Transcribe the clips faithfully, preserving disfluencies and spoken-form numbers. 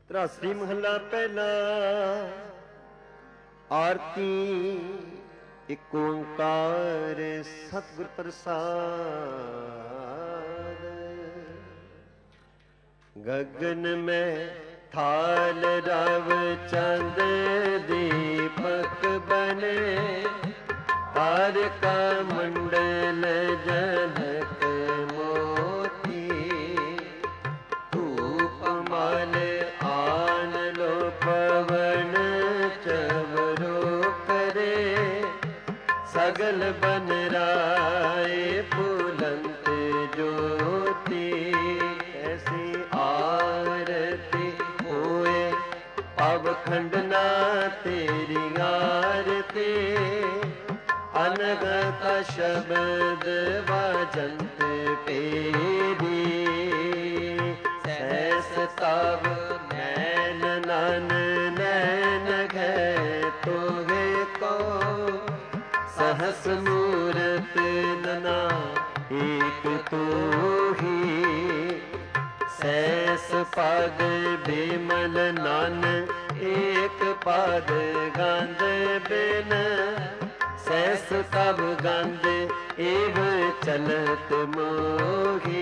ਤਰਾਸੀ ਮਹੱਲਾ ਪਹਿਲਾ। ਆਰਤੀ ਇਕ ਓੰਕਾਰ ਸਤਿਗੁਰ ਪ੍ਰਸਾਦ। ਗਗਨ ਮੈਂ ਥਾਲ ਰਵ ਚੰਦ ਦੀਪਕ ਬਨੇ, ਤਾਰਕਾ ਮੰਡਲ ਜਨਕ ਮੋਤੀ। ਧੂਪ ਮਲ ਆਨ ਲੋ ਪਵਨ ਚਵਰੋ ਕਰੇ, ਸਗਲ ਬਨ ਰਾਏ ਫੁਲੰਤ ਜੋਤੀ। ਐਸੀ ਆਰਤੀ ਹੋਏ ਪਵ ਖੰਡਨਾ ਤੇਰੀ ਆਰਤੀ। ਅਨਗਤ ਸ਼ਬਦ ਵਾਜੰਤ ਤੇਰੀ, ਸੈਸ ਤਵ ਨੈਨ ਨਨ ਨੈਨ ਘੈ ਤੋਵੇ ਕੋ। सहस मूरत नना एक तू ही, सैस पद बिमल नन एक पद गंध बिन। सैस तब गंध एव चलत मोही,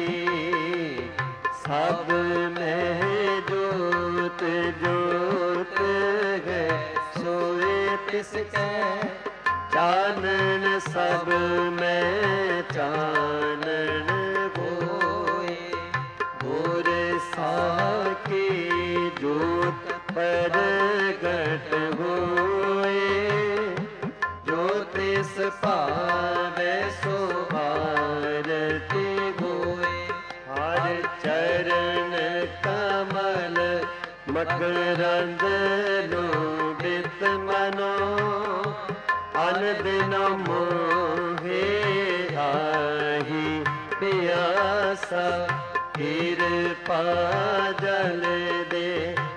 सब में जोत जोत है सोए तिसकै। चानन सब में चानन होए, गुर साकी जोत प्रगट होए। जो तिस पावै सो आरती होए, हर चरण कमल मकरंद लोभित मनो। अन दिन मोहे आही प्यासा, कृपा जल दे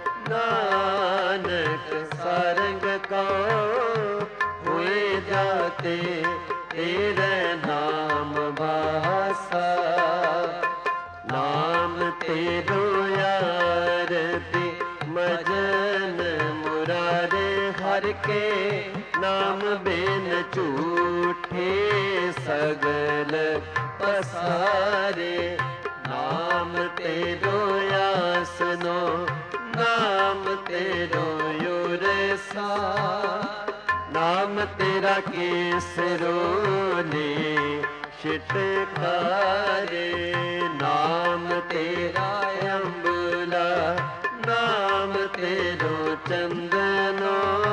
नानक सारंग को। हुए जाते तेरे नाम भासा, नाम तेरो आरती मजन मुरारे। हर के नाम बिन झूठे सगल पसारे। नाम तेरो आसनो नाम तेरो युरसा। नाम तेरा केसरोले छिटकारे। नाम तेरा अम्बुला नाम तेरो चंदनो।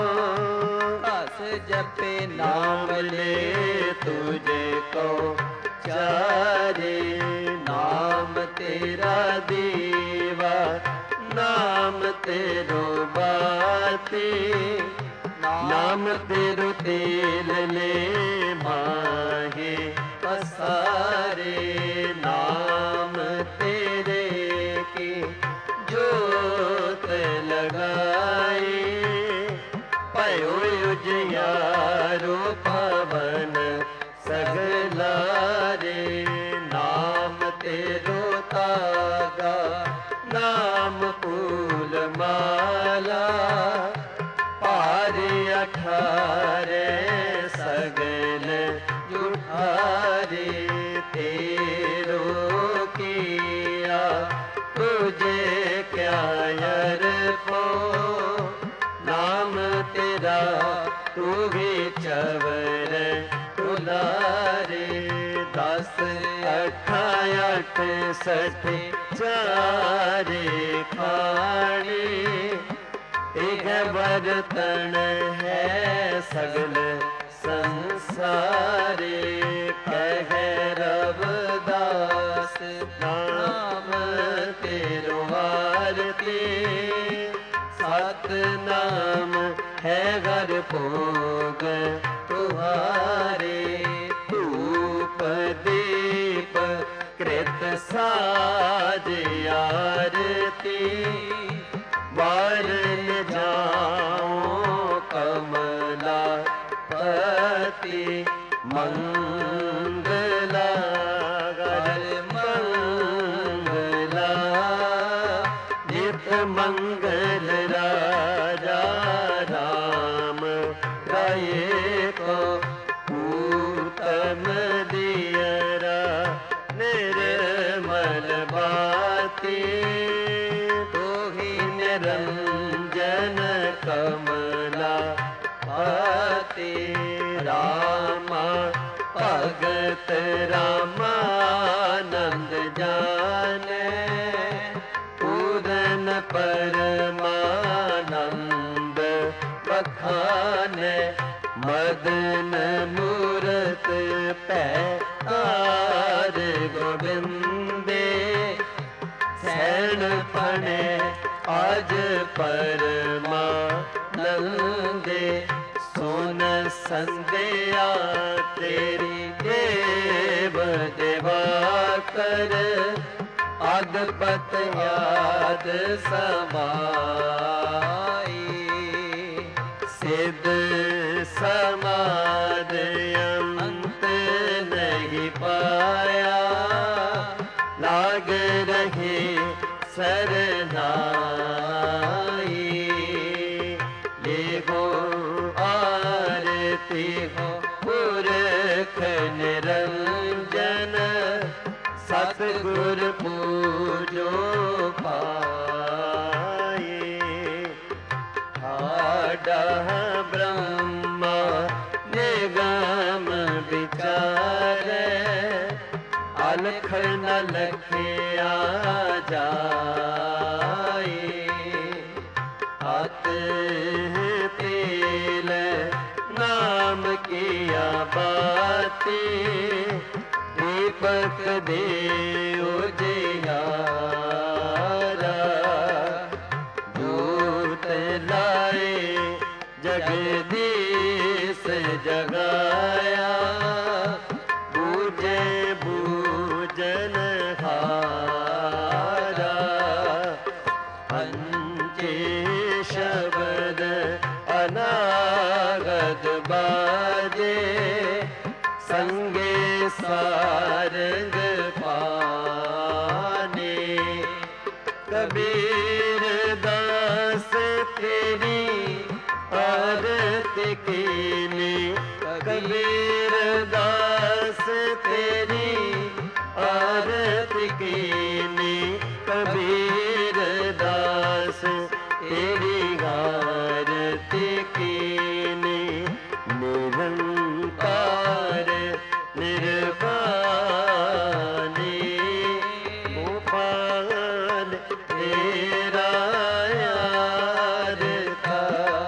जपे नाम ले तुझे को चारे। नाम तेरा दीवा नाम तेरो बाती। नाम तेरो तेल ले माहे पसारे। नाम तेरे की जोत लगाए, भयो उजियारो पवन सगलारे। नाम तेरो तागा नाम फूल माला। पारे अठारे सगल जुठारे। तेरो किया तुझे क्या अरपो। नाम तेरा तू भी चवर तुलारे। दस अठा अठ सठ चारे खाने। एक बर्तन है सगल संसारे। कह रविदास नाम तेरो आरती। सत नाम है घर भोग तुम्हारे। धूप दीप कृत साज आरती। वारन जाओ कमला पति। मंगला घर मंगला नित मंगल भाति रामा भगत रामानंद जाने पूरन परमानंद बखाने मदन मूरत पैर गोविंदे सैन फणे आज परमानंदे सुन संध्या तेरी देव देवा कर अदपत याद समाई सिद्ध समाद अंत नहीं पाया लाग रहे सरनाई ये हो आरती हो पुरख निरंजन सतगुर पूजो पाए आडा ब्रह्मा निगम विचारे अलख न लखिया जाए अत तेल नाम किया बाती दीपक दे उजियारा दूत लाए जगदीश जगाया बूझे बूझन हारा पंचे शब्द अनागत बाजे संगे सारंग पाने कबीर दास तेरी आरती कीने कबीर दास तेरी आरती कीने कबीर दास तेरी आरती कीने निरंकार निर्वाणी गोपाल तेरा यार था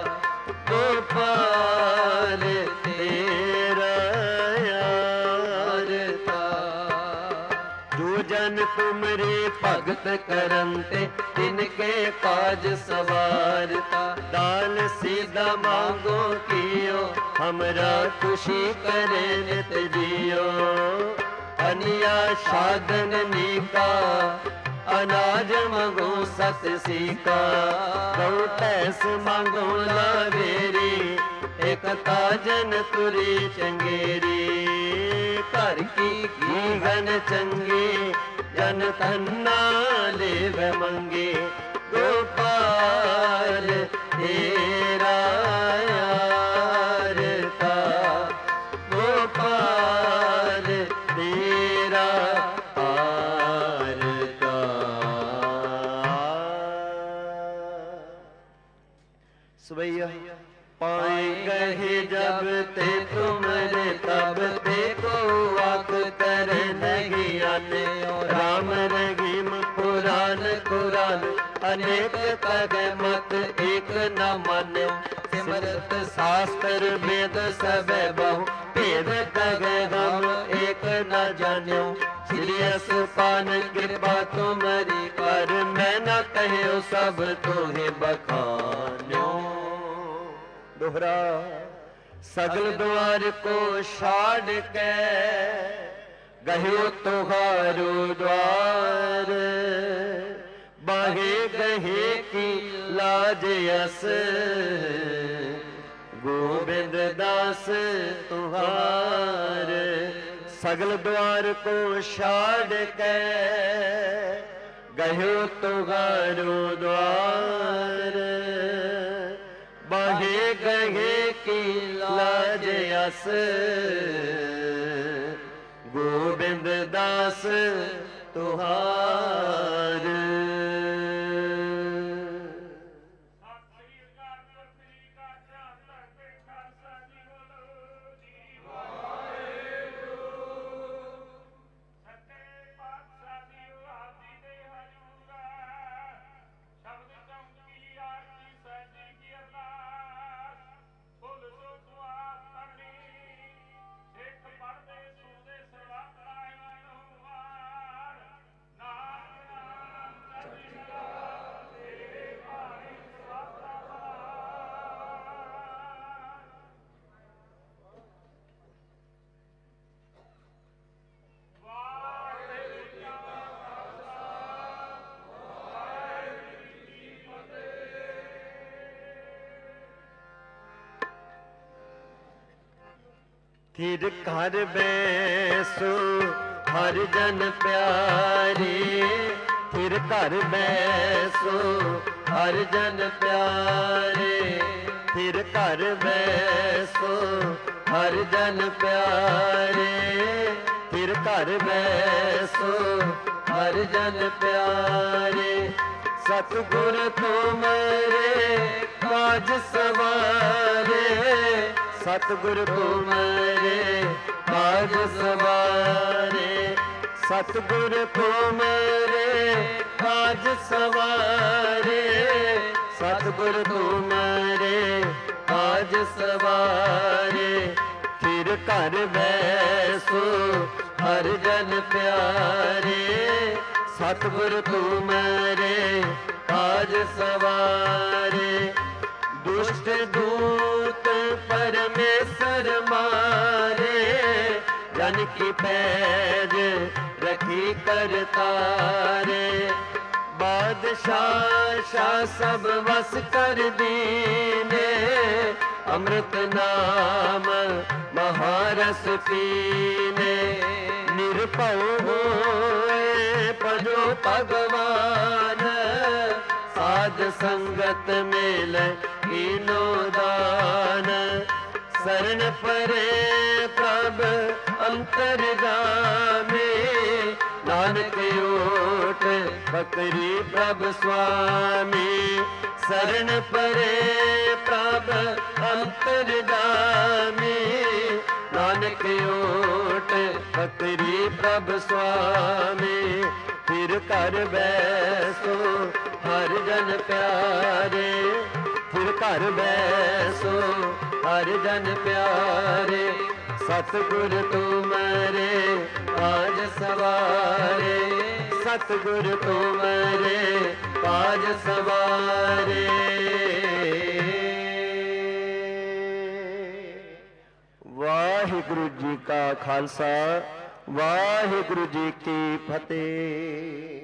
गोपाल तेरा यार था जो जन तुमरे भगत करंते तिनके काज सवारता दान सीधा मांगो कियो हमरा खुशी करे नित जियो अनिया साधन नीका अनाज मंगो सत सीका गौ भैंस मांगो लावेरी एक ताजन तुरी चंगेरी घर की घीगन चंगी जन तन्ना लेव मंगे गोपाल तेरा यार था गोपाल तेरा यार था सुबैया पाए कहे जब ते तुमरे तब ते को आख कर नहीं आने राम रहीम पुराण कुरान अनेक तग मत एक न मान्यो सिमरत शास्त्र वेद सब बहु भेद तग हम एक न जान्यो श्री असपान कृपा तुम्हारी कर मैं न कहो सब तुम्हें बखान्यो दोहरा सगल द्वार को छाड़ के गयो तुहारो द्वार बाहे गहे की लाज यस गोविंद दास तुहार सगल द्वार को छाड़ के गयो तुहारो द्वार बाहे गहे की लाज यस गोविंद दास तुहार फिर घर बैसो हर जन प्यारे, फिर घर बैसो हर जन प्यारे, फिर घर बैसो हर जन प्यारे, फिर घर बैसो हर जन प्यारे। सतगुर तुमरे काज सवारे, सतगुर तुमरे काज सवारे, सतगुर तुमरे काज सवारे, सतगुर तुमरे काज सवारे। फिर घर बैसो हर जन प्यारे, सतगुर तुमरे काज सवारे। दुष्ट दूत परमेश्वर मारे, जन की पैज रखी कर तारे। बादशाह शाह सब वस कर दीने, अमृत नाम महारस पीने। निरपौ होए भजो भगवान, साध संगत मेल कीनो दान। शरण परे प्रभ अंतरगामी, नानक ओट बकरी प्रभ स्वामी। शरण परे प्रभ अंतरगामी, नानक ओट बकरी प्रभ स्वामी। फिर घर बैसो हर जन प्यारे, फिर घर बैसो हर जन प्यारे। सतगुर तुमरे काज सवारे, सतगुर तुमरे काज सवारे। वाहिगुरु जी का खालसा, वाहिगुरु जी की फतेह।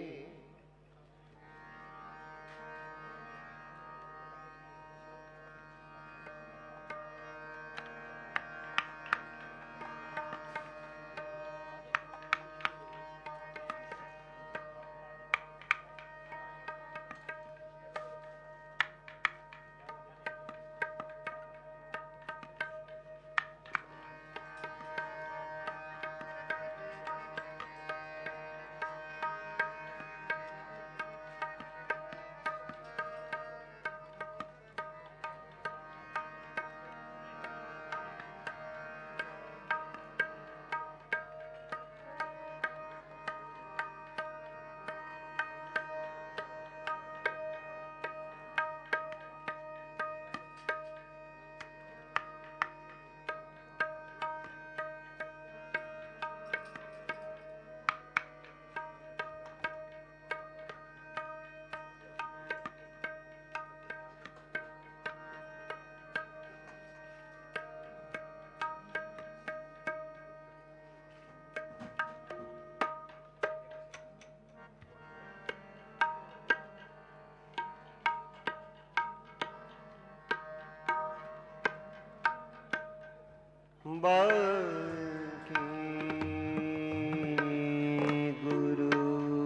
वाहिगुरु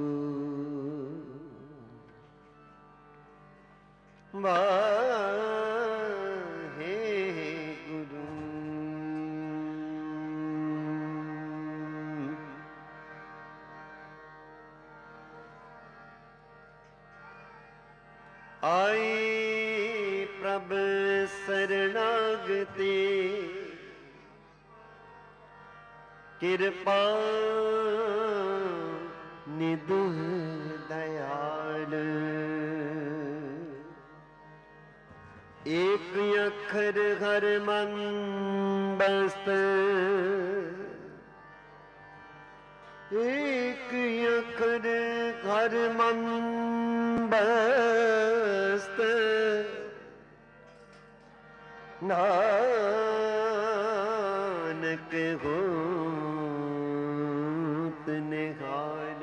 वाहिगुरु। आई प्रभ शरणागति, कृपा निधि दयाल। एक अखर हर मन बस्त, एक अखर हर मन बस्त। नानक होत निहाल।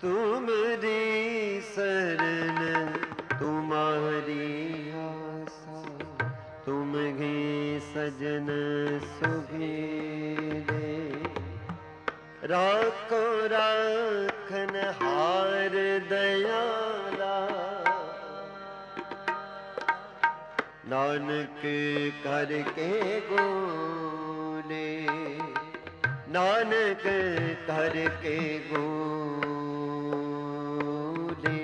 तुमरी शरण तुम्हारी आशा, तुम ही सजन सुभीरे। राखो राखन हार दयाला, नानक करके गोले, नानक करके गोले।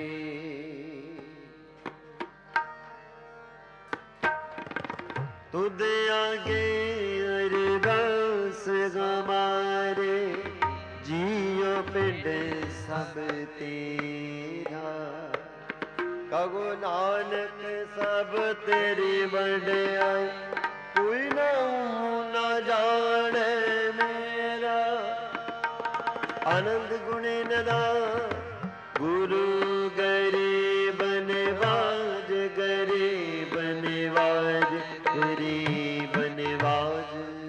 तुद आगे अरदास हमारे, जियो पिंड सब तेरा। कहो नानक सब तेरी बड़ाई, कोई ना ना जाने मेरा। आनंद गुणे नदा गुरु गरीब निवाज, गरीब निवाज, गरीब निवाज।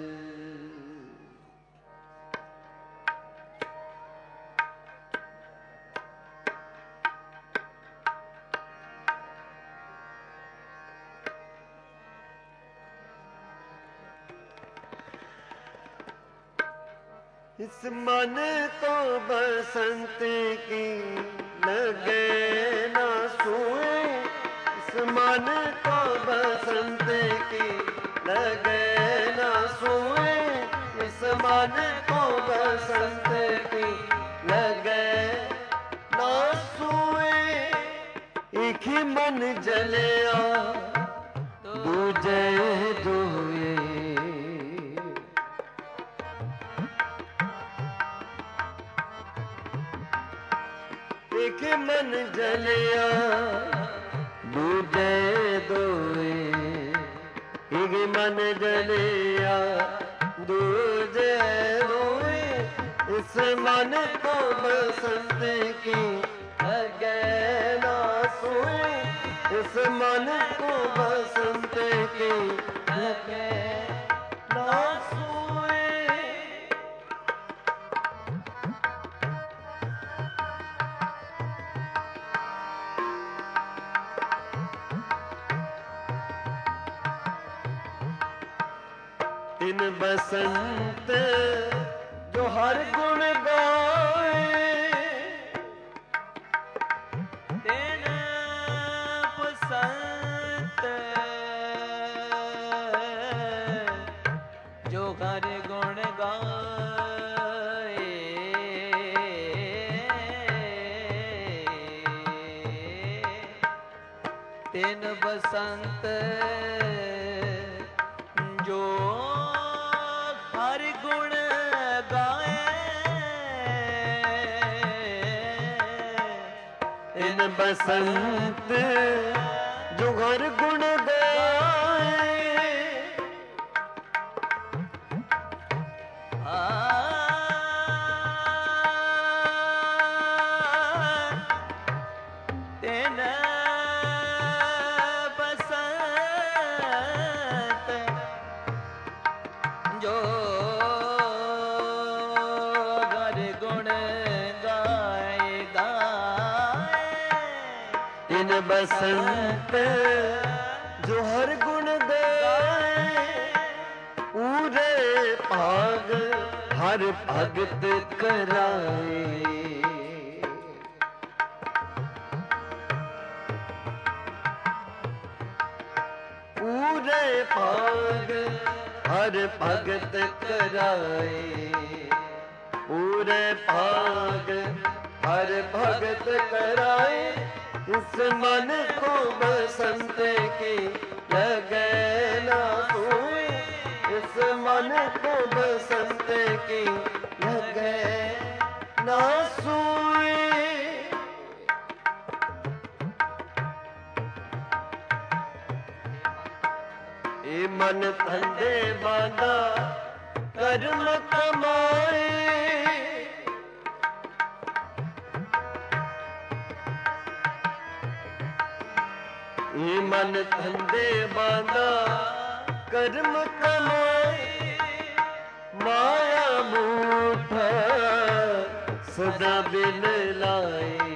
इस मन को बसंत की लगे ना सोए, इस मन को बसंत की लगे ना सोए, इस मन को बसंत की लगे ना सोए। एक ही मन जलिया दूजे दोए, एक मन जलिया दूजे दोए, एक मन जलिया दूजे दोए। इस मन को बसंत की लगे ना सोए, इस मन को बसंत की लगे ना सोए। इन बसंत जो हर गुण गाए, तेन बसंत जो हर गुण गाए। तेन बसंत जो हर गुण गाए। इन बसंत जो हर गुण गाए। तेन बसंत जो हर गुण गाए गाए। इन बसंत जो हर गुण गाए, पूरे भाग हर भगत कराए। पूरे भाग हर भगत कराए, पूरे भाग हर भगत कराए। इस मन को बसंत की लगे ना सोए, इस मन को बसंत की लगे ना सोए। ए मन धंधे बांधा कर्म कमाए, ये मन धंधे बांधा कर्म कमाए। माया मूठा सदा बिल लाए।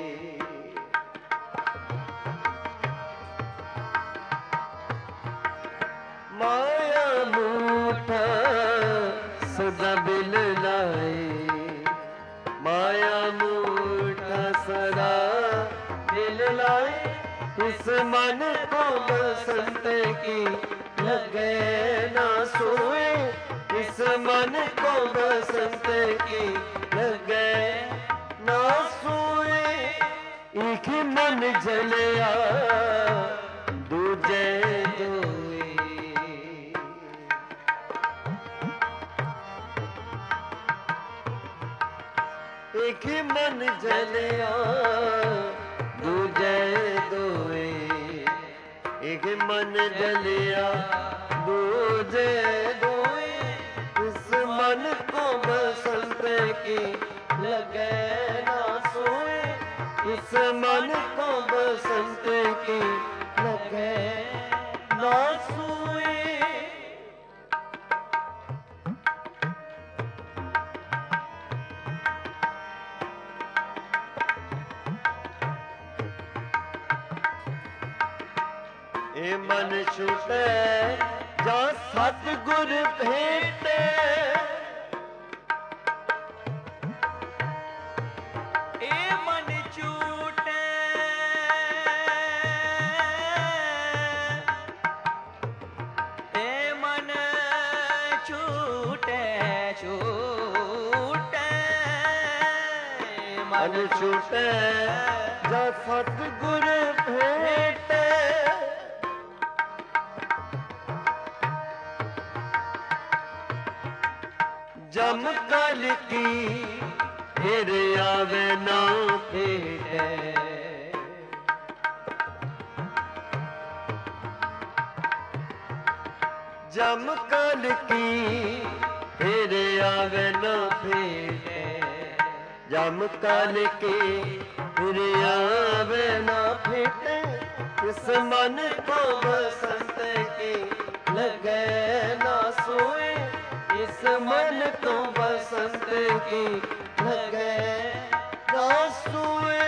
माया मूठा सदा बिल लाए, माया मूठा सदा बिल लाए। इस मन को बसंत की लगे ना सोए, इस मन को बसंत की लगे ना सोए। एक मन जलिया दूजे दोए, एक मन जलिया दूजे दोए, एक मन जलिया दूजे दोए। इस मन को बसंत की लगे ना सोए, इस मन को बसंत की लगे ना सोए। ए मन छूटे जा सतगुर भेटे, ए मन छूटे ए मन छूटे छूटे मन छूटे जा सतगुर भेटे। जम कल की फिर आवे ना भेटे, जम कल की फिर आवे ना भेटे, जम कल की फिर आवे ना भेटे। इस मन को बसंत की लगे ना सोए, इस मन को बसंत की लगे ना सोए।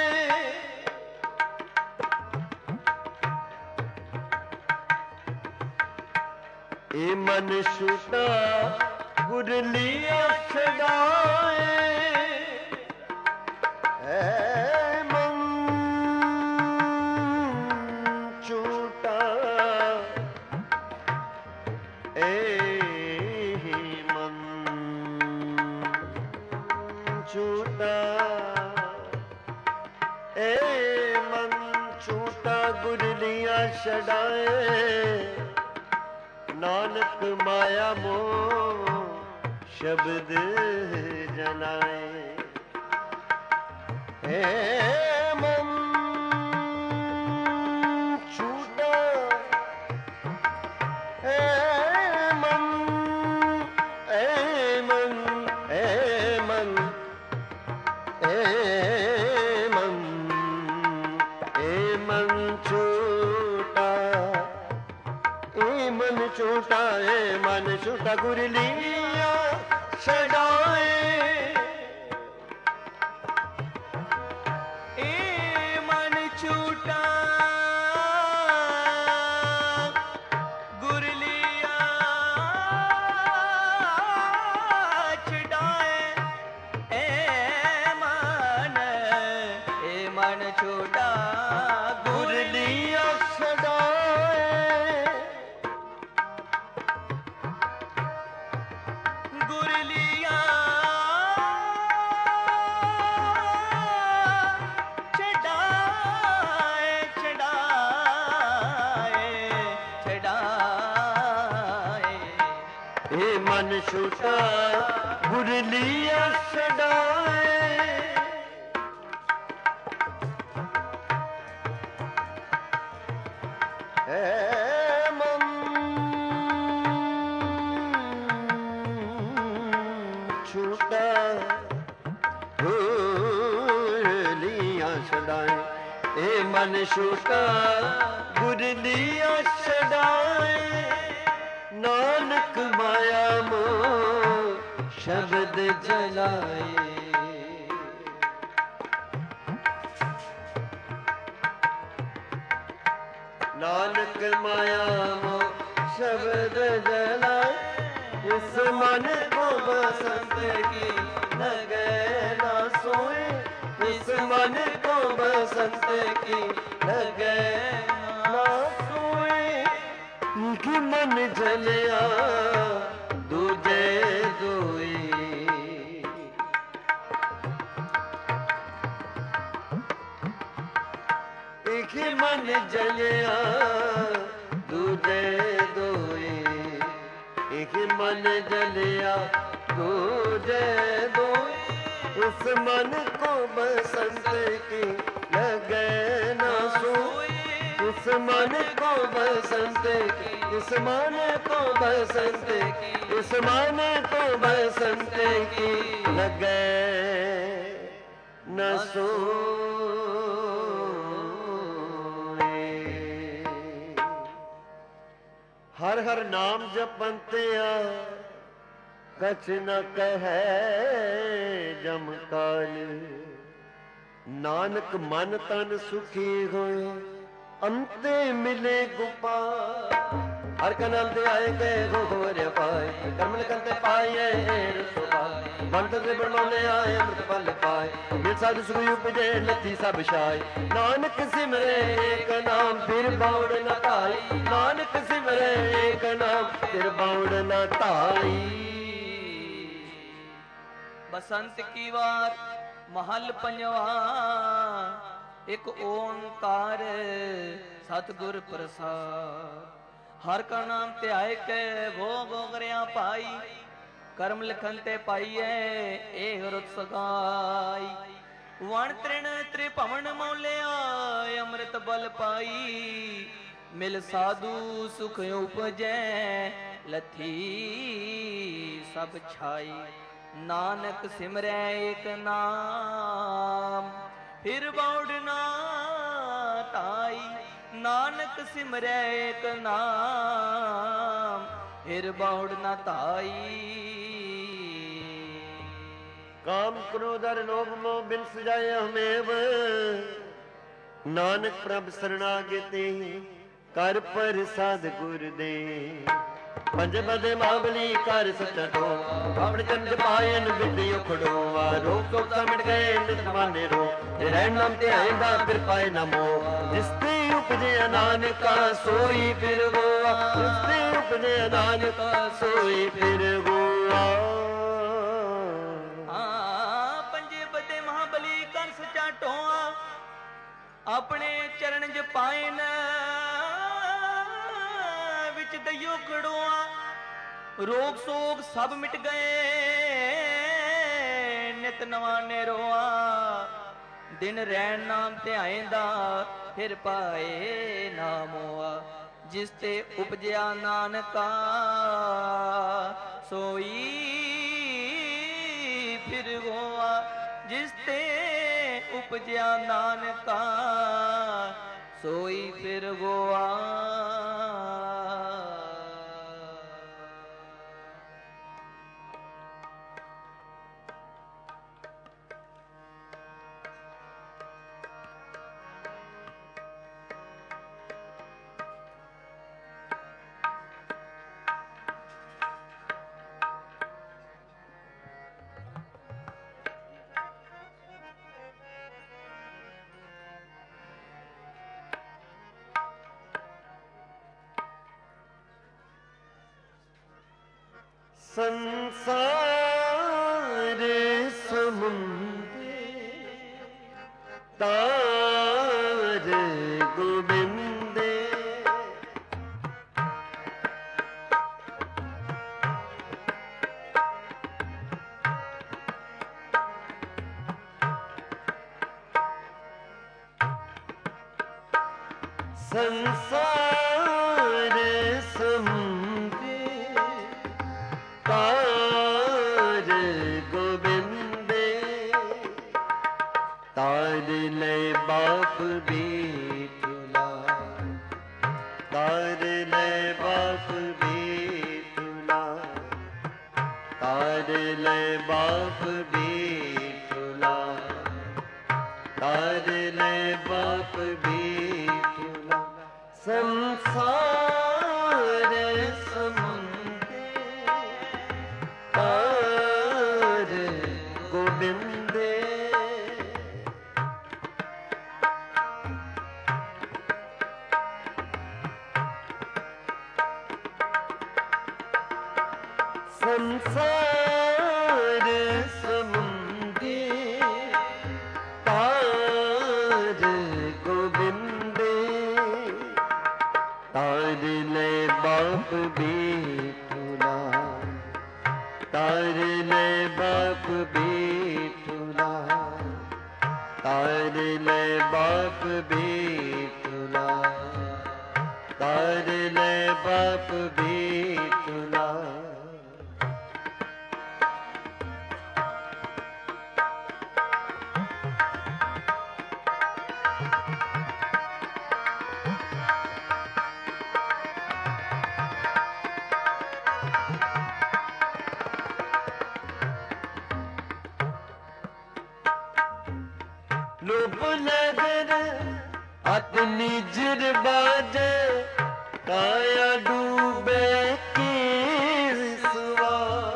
ए मन छूटा गुरलिया छड़ाए, ए मन छूटा ए छूटा ए मन छूटा गुरलिया छड़ाए। नानक माया मोह शब्द जनाए, ए मन छूटा ए मन ए मन ए मन ए मन ए मन छूटा ए मन छूटा ए मन छूटा गुरलिया छड़ाए। ए मन छूटा गुरलिया छड़ाए, ए मन ए मन छूटा गुरलिया छड़ाए। गुरलिया छड़ाए छड़ाए छड़ाए। ए मन छूटा गुरलिया छड़ाए। ए मन छूटा गुरलिया छड़ाए, ए मन छूटा गुरलिया छड़ाए। नानक माया मोह शब्द जलाए, ਨਾਨਕ ਮਾਇਆ ਮੋਹ ਸ਼ਬਦ ਜਲਾਏ, ਇਸ ਮਨ ਕੋ ਬਸੰਤ ਕੀ ਲਗੈ ਨਾ ਸੋਏ, ਇਸ ਮਨ ਕੋ ਬਸੰਤ ਕੀ ਲਗੈ ਨਾ ਸੋਏ। ਕਿ ਮਨ ਜਲਿਆ ਦੂਜੇ ਦੋਈ, ਇੱਕ ਮਨ ਜਲਿਆ ਦੂਜੇ ਦੋਈ, ਇੱਕ ਮਨ ਜਲਿਆ ਦੂਜੇ ਦੋਈ। ਉਸ ਮਨ ਕੋ ਬਸੰਤ ਕੀ ਲਗੈ ਨਾ ਸੋਈ, ਉਸ ਮਨ ਕੋ ਬਸੰਤ ਕੀ, ਇਸ ਮਨ ਕੋ ਬਸੰਤ ਕੀ, ਇਸ ਮਨ ਕੋ ਬਸੰਤ ਕੀ ਲਗੈ ਨਾ ਸੋਏ। ਹਰ ਹਰ ਨਾਮ ਜਪੰਤਿਆ ਕਛ ਨ ਕਹੈ ਜਮ ਕਾਲ, ਨਾਨਕ ਮਨ ਤਨ ਸੁਖੀ ਹੋਏ ਅੰਤੇ ਮਿਲੇ ਗੋਪਾਲ। ਹਰ ਕਾ ਨਾਮ ਤੇ ਆਏ ਕੇ ਹੋ ਹੋਰਿਆ ਪਾਏ, ਕਰਮ ਲਿਖਨ ਤੇ ਪਾਈਏ ਰਸੋ ਪਾਏ। ਮੰਤ ਤੇ ਬਣਾਉਣੇ ਆਏ ਅੰਮ੍ਰਿਤ ਫਲ ਪਾਏ, ਮਿਲ ਸਾਧ ਸੁਖ ਉਪਜੇ ਲੱਥੀ ਸਭ ਛਾਏ। ਨਾਨਕ ਸਿਮਰੇ ਏਕ ਨਾਮ ਫਿਰ ਬੌੜ ਨ ਧਾਈ, ਨਾਨਕ ਸਿਮਰੇ ਏਕ ਨਾਮ ਫਿਰ ਬੌੜ ਨ ਧਾਈ। ਬਸੰਤ ਕੀ ਵਾਰ ਮਹਲ ਪੰਜਵਾ, ਇਕ ਓੰਕਾਰ ਸਤਿਗੁਰ ਪ੍ਰਸਾਦ। ਹਰ ਕਾ ਨਾਮ ਧਿਆਏ ਕੇ ਭੋਗ ਗੋਗਰਿਆ ਪਾਈ, ਕਰਮ ਲਿਖਨ ਤੇ ਪਾਈਏ ਇਹ ਰੁਤ ਸਗਾਈ। ਵਣ ਤ੍ਰਿਣ ਤ੍ਰਿਭਵਨ ਮੌਲਿਆ ਅੰਮ੍ਰਿਤ ਬਲ ਪਾਈ, ਮਿਲ ਸਾਧੂ ਸੁਖ ਉਪਜੈ ਲੱਥੀ ਸਭ ਛਾਈ। ਨਾਨਕ ਸਿਮਰੈ ਏਕ ਨਾਮ ਫਿਰ ਬੌੜ ਨਾ ਧਾਈ, ਨਾਨਕ ਸਿਮਰੈ ਏਕ ਨਾਮ ਫਿਰ ਬੌੜ ਨਾ ਧਾਈ। ਕਾਮ ਕ੍ਰੋਧ ਅਰ ਲੋਭ ਮੋਹ ਬਿਨ ਸਜਾਏ ਹਮੇਵ, ਨਾਨਕ ਪ੍ਰਭ ਸਰਣਾਗਤੇ ਕਰ ਪ੍ਰਸਾਦ ਗੁਰ ਦੇ। ਪੰਜ ਬਦੇ ਮਾਵਲੀ ਕਰ ਸੱਚਾ ਟੋ, ਬਾਵੜ ਚੰਦ ਪਾਇਨ ਵਿਦਿ ਉਖੜੋਆ। ਰੋਗ ਸੋਗ ਸਾ ਮਿਟ ਗਏ ਨਿਤ ਮਾਨੇ रो, ਰਹਿਣ ਨਾਮ ਤੇ ਆਇਂਦਾ ਫਿਰ ਪਾਏ ਨਾ ਮੋਹ। ਜਿਸ ਤੇ ਉਪਜਿਆ ਨਾਨਕਾ ਸੋਈ ਫਿਰ ਹੋਆ, ਜਿਸ ਤੇ ਉਪਜਿਆ ਨਾਨਕਾ ਸੋਈ ਫਿਰ ਹੋਆ। ਹਾਂ ਪੰਜੇ ਬਦੇ ਮਹਾਬਲੀ ਕਰ ਸੱਚਾ ਟੋਆ, ਆਪਣੇ ਚਰਨ ਜ ਪਾਇਨ ਵਿੱਚ ਦਈਓ ਖੜੋਆ। ਰੋਗ ਸੋਗ ਸਭ ਮਿਟ ਗਏ ਨਿਤ ਨਵਾਂ ਨੇਰੋਆ। ਦਿਨ ਰਹਿਣ ਨਾਮ ਧਿਆਏਂਦਾ ਫਿਰ ਪਾਏ ਨਾ ਮੋਆ। ਜਿਸ ਤੇ ਉਪਜਿਆ ਨਾਨਕਾ ਸੋਈ ਫਿਰ ਹੋਆ, ਜਿਸ ਤੇ ਉਪਜਿਆ ਨਾਨਕਾ ਸੋਈ ਫਿਰ ਹੋਆ। ਸੰਸਾਰ ਸਮੁੰਦੇ ਤਾਰ ਗੋਬਿੰਦੇ, ਸੰਸਾਰ ਸਮੁੰਦੇ ਤਾਰ ਗੋਬਿੰਦੇ। ਤਾਰ ਲੈ ਬਾਪ ਬੀਠਲਾ, ਤਾਰ ਲੈ ਬਾਪ ਬੀਠਲਾ, ਤਾਰ ਲੈ ਬਾਪ ਬੀਠਲਾ, ਤਾਰ ਲੈ ਬਾਪ ਬੀਠਲਾ। ਸਮ संसार समुंदे तार गोबिंदे। संसार समुंदे तार गोबिंदे। तार ले बाप बेटुला, तार ले बाप बेटुला, तार ले बाप बेटुला, तार ले बाप बेटुला। लोभ नगर अत निजर बाजे, काया डूबे केसवा।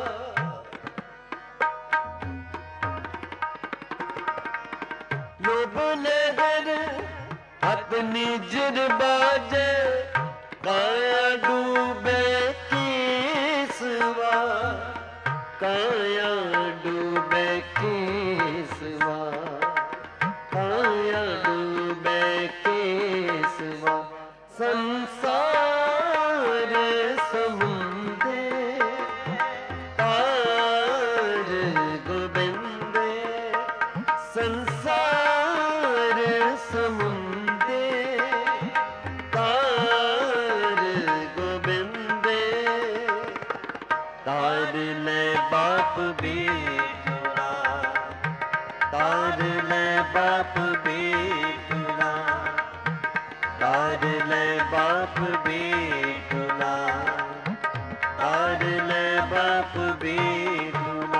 लोभ नगर अत निजर बाजे, काया डूबे केसवा, काया डूबे केसवा, काया डूबे केसवा। संसार समुंदे तार गोबिंदे। संसार समुंदे तार गोबिंदे। तार ले बाप बेटुला, तार ले बाप बेटुला, तार ले बाप बेटुला, तार ले बाप बेटुला।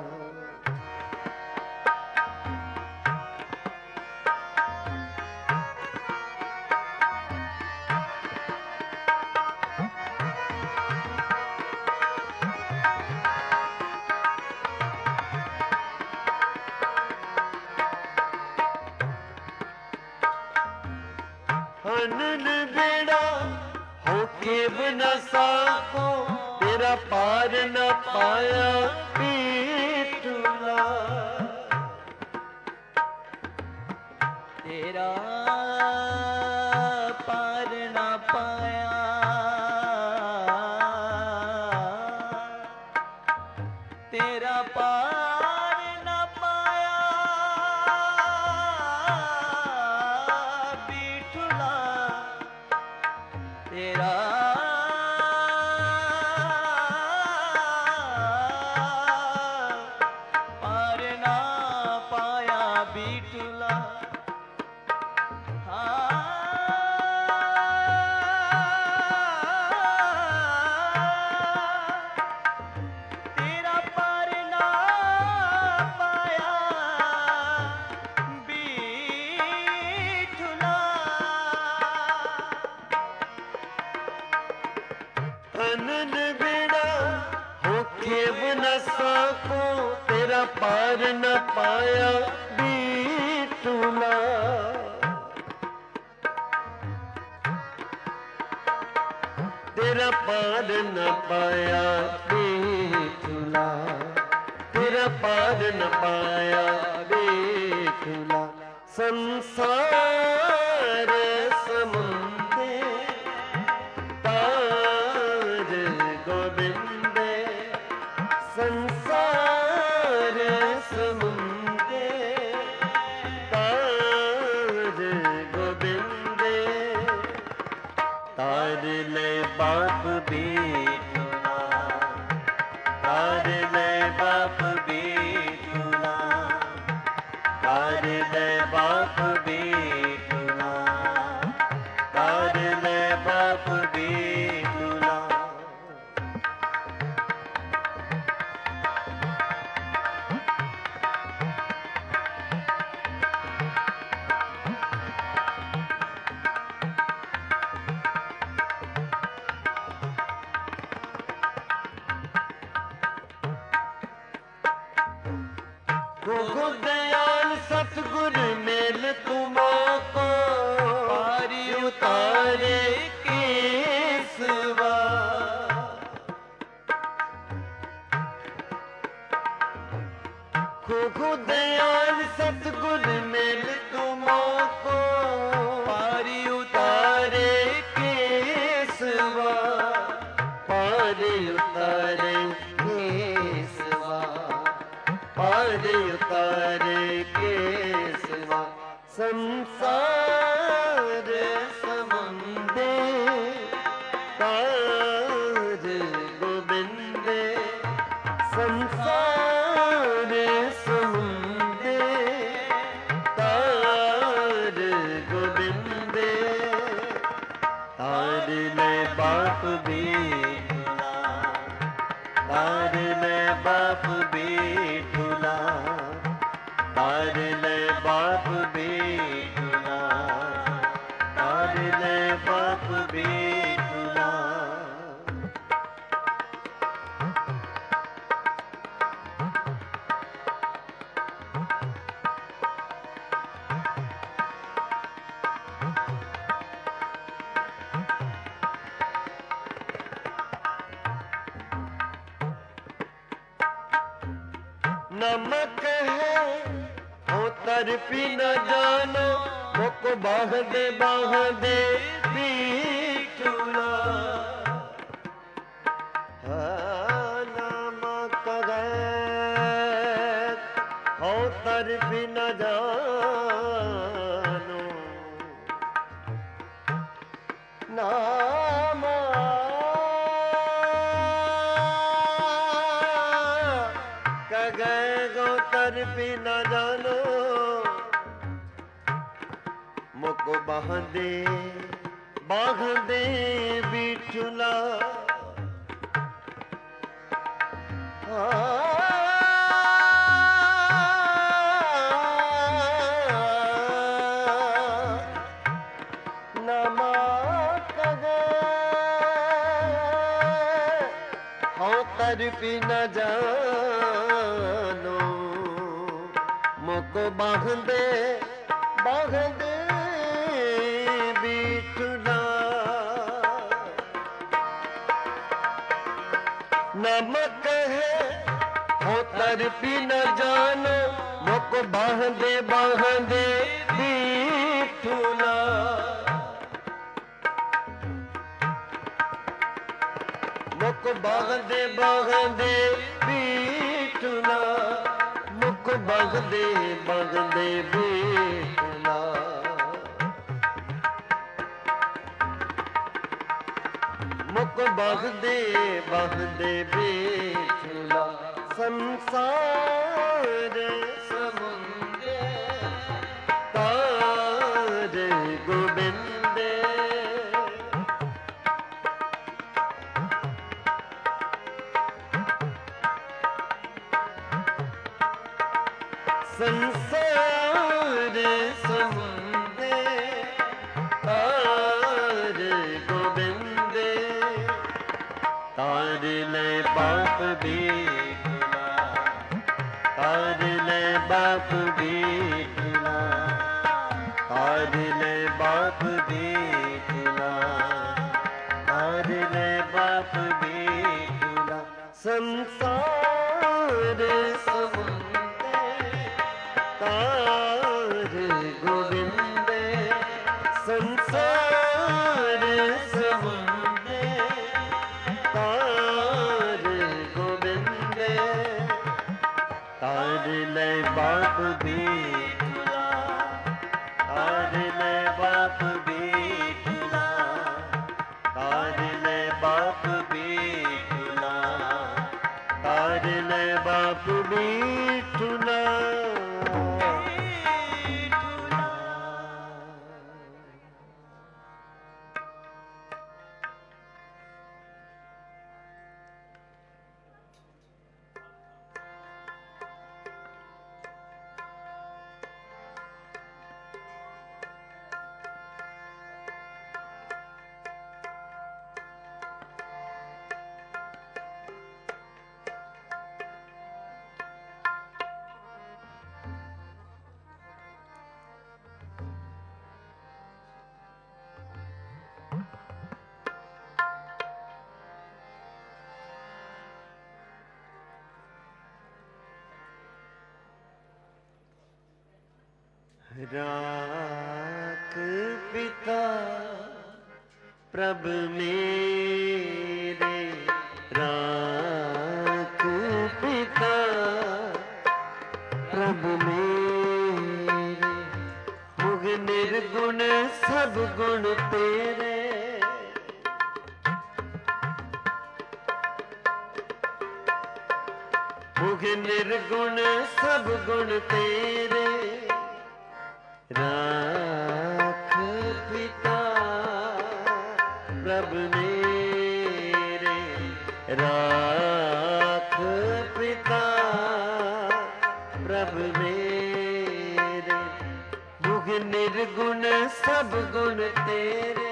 हनन बेड़ा होके बना साको, तेरा पार न पाया बेटुला। तेरा पार न पाया, तेरा पार न पाया बिठुला। तेरा पार न पाया बिठुला। तेरा पार ना पाया बिठुला। हनन बेड़ा होके बना साको, तेरा पार न पाया बेटुला। तेरा पार न पाया बेटुला, तेरा पार न पाया बेटुला। संसार समुंदे तार गोबिंदे। संसार समुंदे तार गोबिंदे। तार ले बाप बेटुला, तार ले बाप बेटुला, तार ले बाप बेटुला, तार ले बाप बेटुला। दयाल सतगुर मेल तुमको पारी उतारे केसवा। खूखू दयाल सतगुर मेल तुमको पारी उतारे केसवा पारी उतारे केसवा पारी उतारे केसवा। संसार समुंदे तार गोविंदे संसार समुंदे तार गोविंदे। तार ले बाप बेटुला तार ले बाप बेटुला तार ले बाप बेटुला तार ले बाप बेटुला। नमक है हो तरपी न जानो मुक बाह दे बाह दे पीठुला। हाँ, नमक है हो तरपी न जानो नाम गए गोतर भी न जानो मुक बांधे बांधे बिठुला। नमक गए हो तरपी न जानो मुक बांधे बांधे बिठुला। नमक है हो तरपी न जानो मुक बांधे बांधे बिठुला। मुक बांधे बांधे बिठुला मुक बांधे बांधे बिठुला। मुक बांधे बांधे बिठुला। संसार समुंदे तार गोविंदे संसार समुंदे तार गोविंदे। तार ले बाप बेटुला तार ले बाप बेटुला तार ले बाप बेटुला तार ले बाप बेटुला। संसार समुंदे तार गोविंदे संसार समुंदे तार गोविंदे। तार ले बाप बेटुला तार ले बाप बेटुला तार ले बाप बेटुला तार ले बाप बेटुला। राख पिता प्रभ मेरे, राख पिता प्रभ मेरे, मुग निर्गुण सब गुण तेरे, मुग निर्गुण सब गुण तेरे, राख पिता प्रभ मेरे, राख पिता प्रभ मेरे, मुग निर्गुण सब गुण तेरे,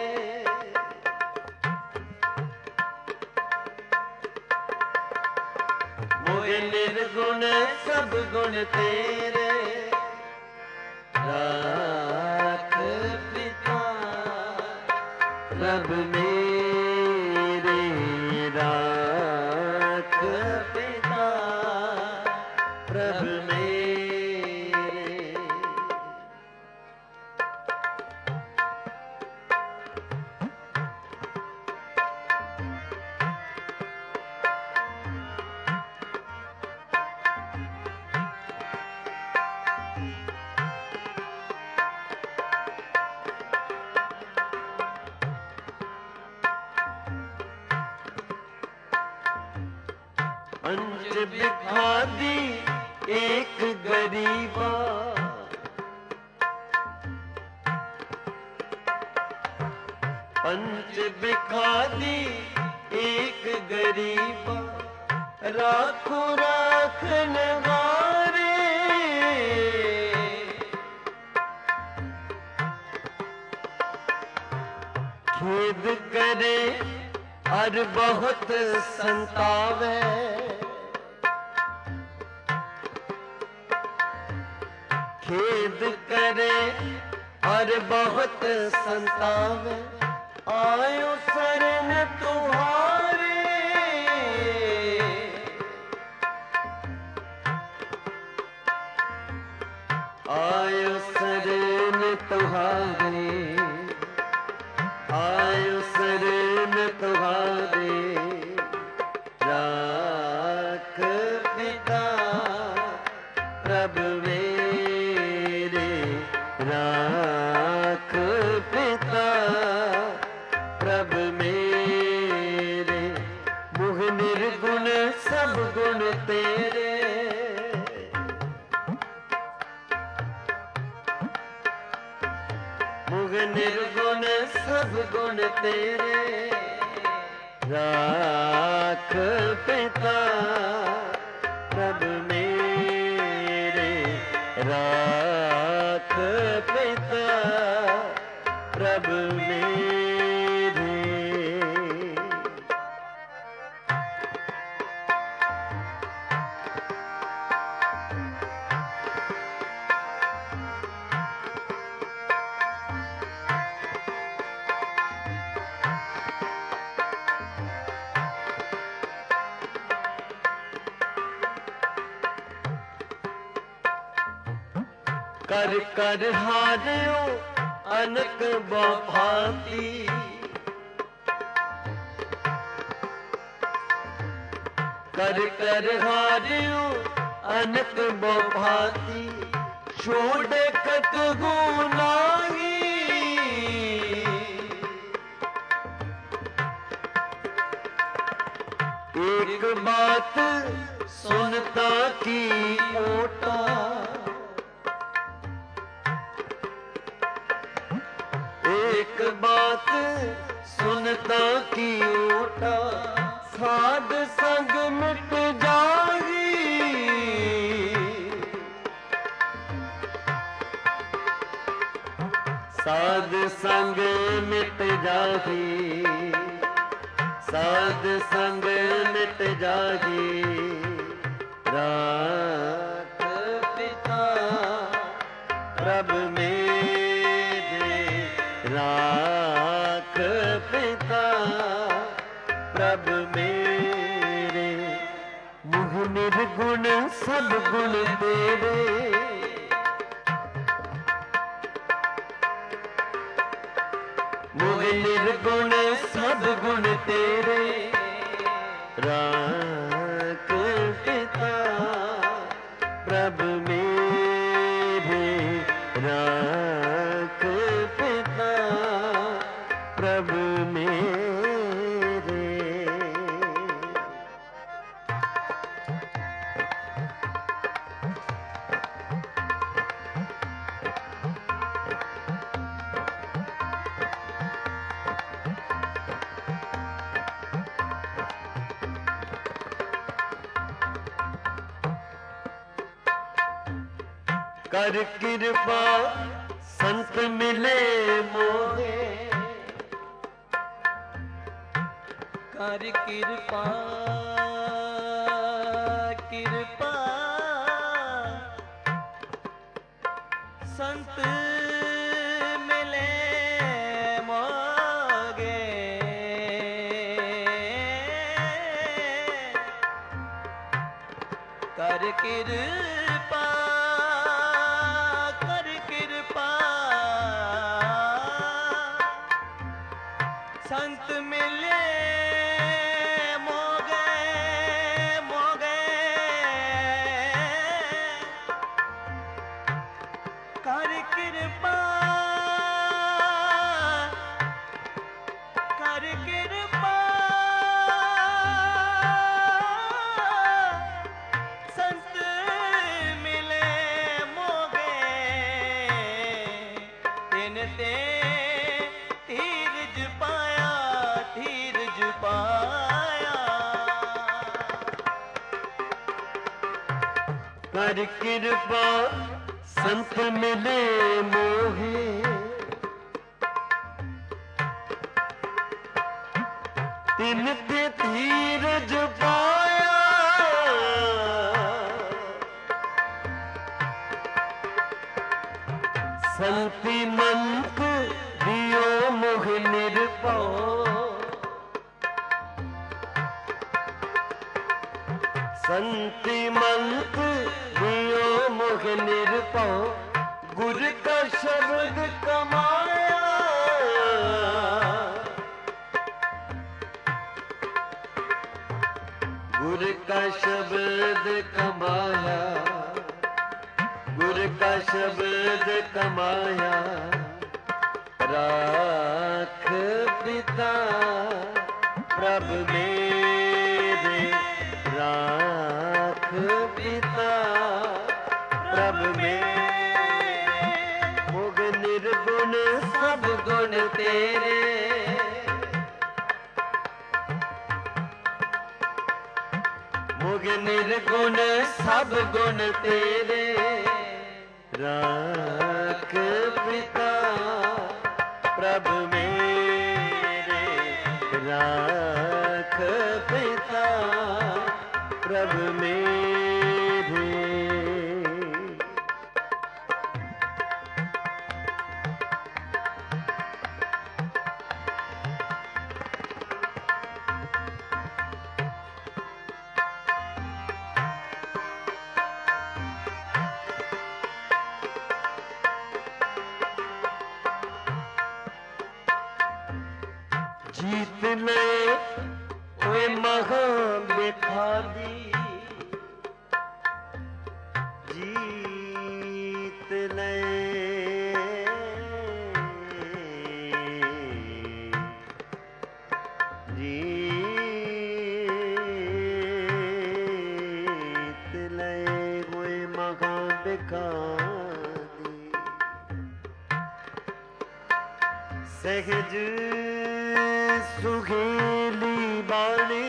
मुग निर्गुण सब गुण तेरे, राख पिता प्रभ मेरे, राख पिता प्रभ मेरे। पंच बिखादी एक गरीबा, पंच बिखादी एक गरीबा, राखो राखन हारे, खेद करे और बहुत संतावे, खेद करे और बहुत संतावे, आयो शरण तुम्हारे, आयो शरण तुम्हारे, आयो शरण तुम्हारे, राख पिता प्रभ मेरे, राख पिता प्रभ मेरे, मुग निर्गुण सब गुण तेरे, मुग निर्गुण सब गुण तेरे, राख पिता प्रभ मेरे, राख पिता प्रभ मेरे। कर कर हारियो अनक बभाती, कर कर हारियो अनक बभाती, छोड़े कतहु नाही, एक बात सुनता की ओटा, एक बात सुनता की ओटा, साध संग मिट जागी, साध संग मिट जागी, साध संग मिट जागी, राख पिता प्रभ मेरे, राख पिता प्रभ मेरे, मुग निर्गुण सब गुण तेरे, मुग निर्गुण सब गुण तेरे राख पिता प्रभु मेरे राख पिता प्रभु मेरे। कर कृपा संत मिले मोहे कर कृपा कृपा संत मिले मोगे कर कृपा संत मिले मोगे मोगे कर कृपा कर कृपा संत मिले मोगे तिन ते धीरज पाया धीरज पाया कर कृपा संत मिले मोहे तिन ते धीरज पाया संति मंत दियो मुख निरपौ संति मंत दियो मुख निरपौ गुर का शब्द कमाया गुर का शब्द कमाया गुर का शब्द कमाया राख पिता प्रभु मेरे राख पिता प्रभु मेरे मुग निर्गुण सब गुण तेरे मुग निर्गुण सब गुण तेरे राख पिता प्रभु मेरे राख पिता प्रभु मेरे। जीत ले ओए महा बेखादी जीत ले जीत ले ओए महा बेखादी सहज सुहेली बाणी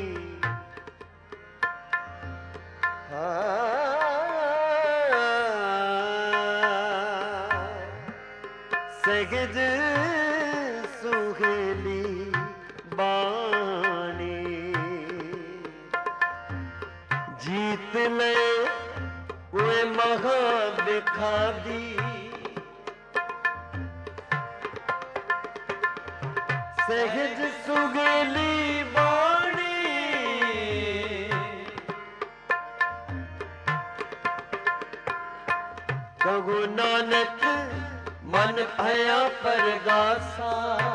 सहज सुहेली बाणी जीत ले वे महा बेखादी सहज सुगेली बाणी कहु नानक मन भया परगासा।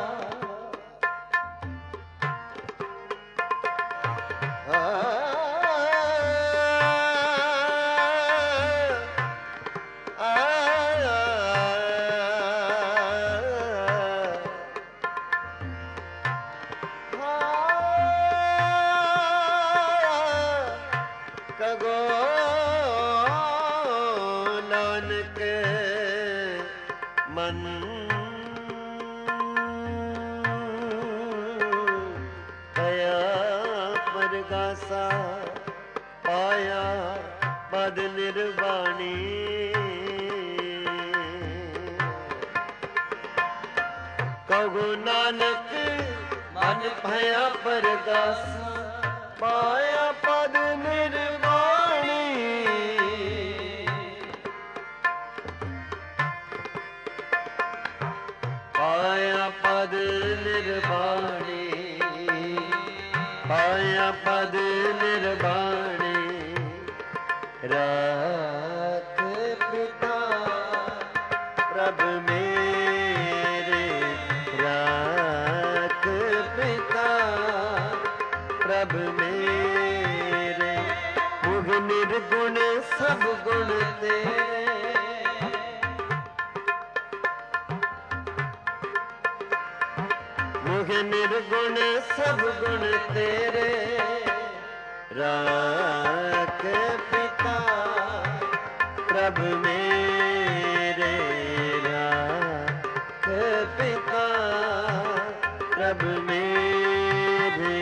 पाया पद निर्वाणी। कहो नानक मन भया परगासा, पाया पद निर्वाणी। पाया पद निर्वाणी, पाया पद निर्वाणी। राख पिता प्रभु मेरे, राख पिता प्रभु मेरे। मुझ निर्गुण सब गुण तेरे, मुझ निर्गुण सब गुण तेरे। राख पिता प्रभु मेरे, राख पिता प्रभु मेरे।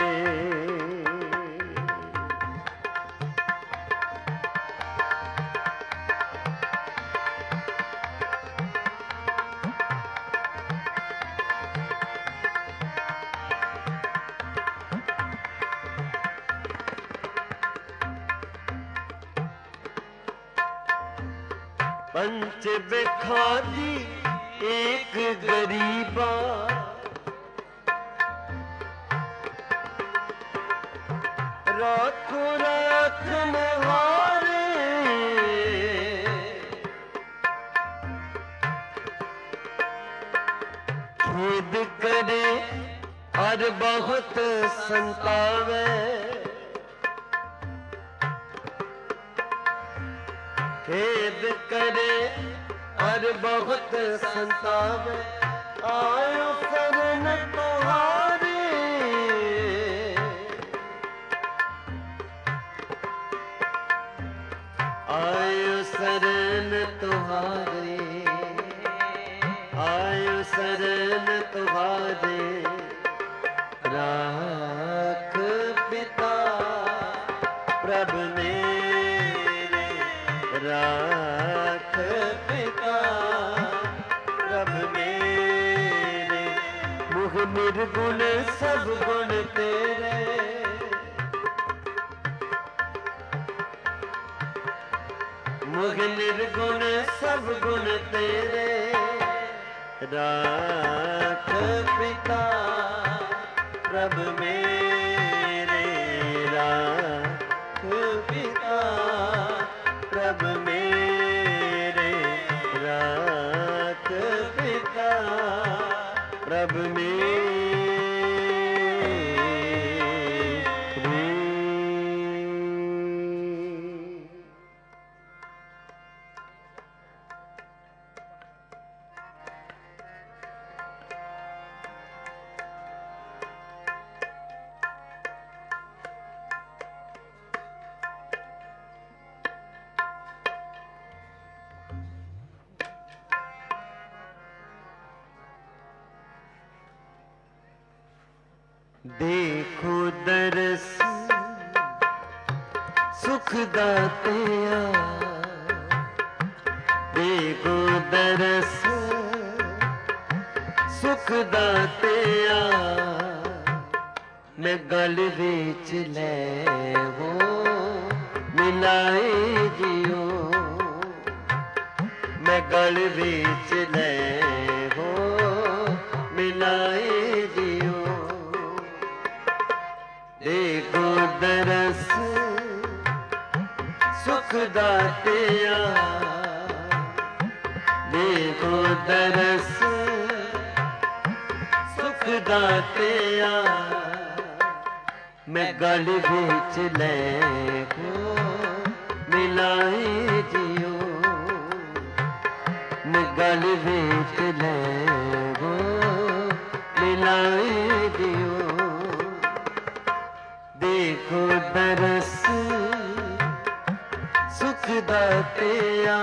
पंच बिखादी एक गरीबा, राखो राख मुहारे। खेद करे और बहुत संतावे, खेद करे और बहुत संतावे। आयो शरण तुम्हारी, आयो शरण तुम्हारी, आयो शरण तुम्हारी। राख पिता प्रभु मेरे, राख पिता प्रभु मेरे। मुख निर्गुण सब गुण तेरे, मुख निर्गुण सब गुण तेरे। राख पिता प्रभु मेरे, राख पिता प्रभु मेरे। राख पिता प्रभु मेरे। देखो दरस सुख दातिया, देखो दरस सुख दातिया। मैं गल विच ले वो मिलाए जियो, मैं गल विच ले वो मिलाए जियो। देखो दरस सुख दातिया, देखो दरस सुख दातिया मैं गल बिच ले को मिलाए जियो मैं गल बिच ले को मिलाए जियो देखो दरस सुख दातिया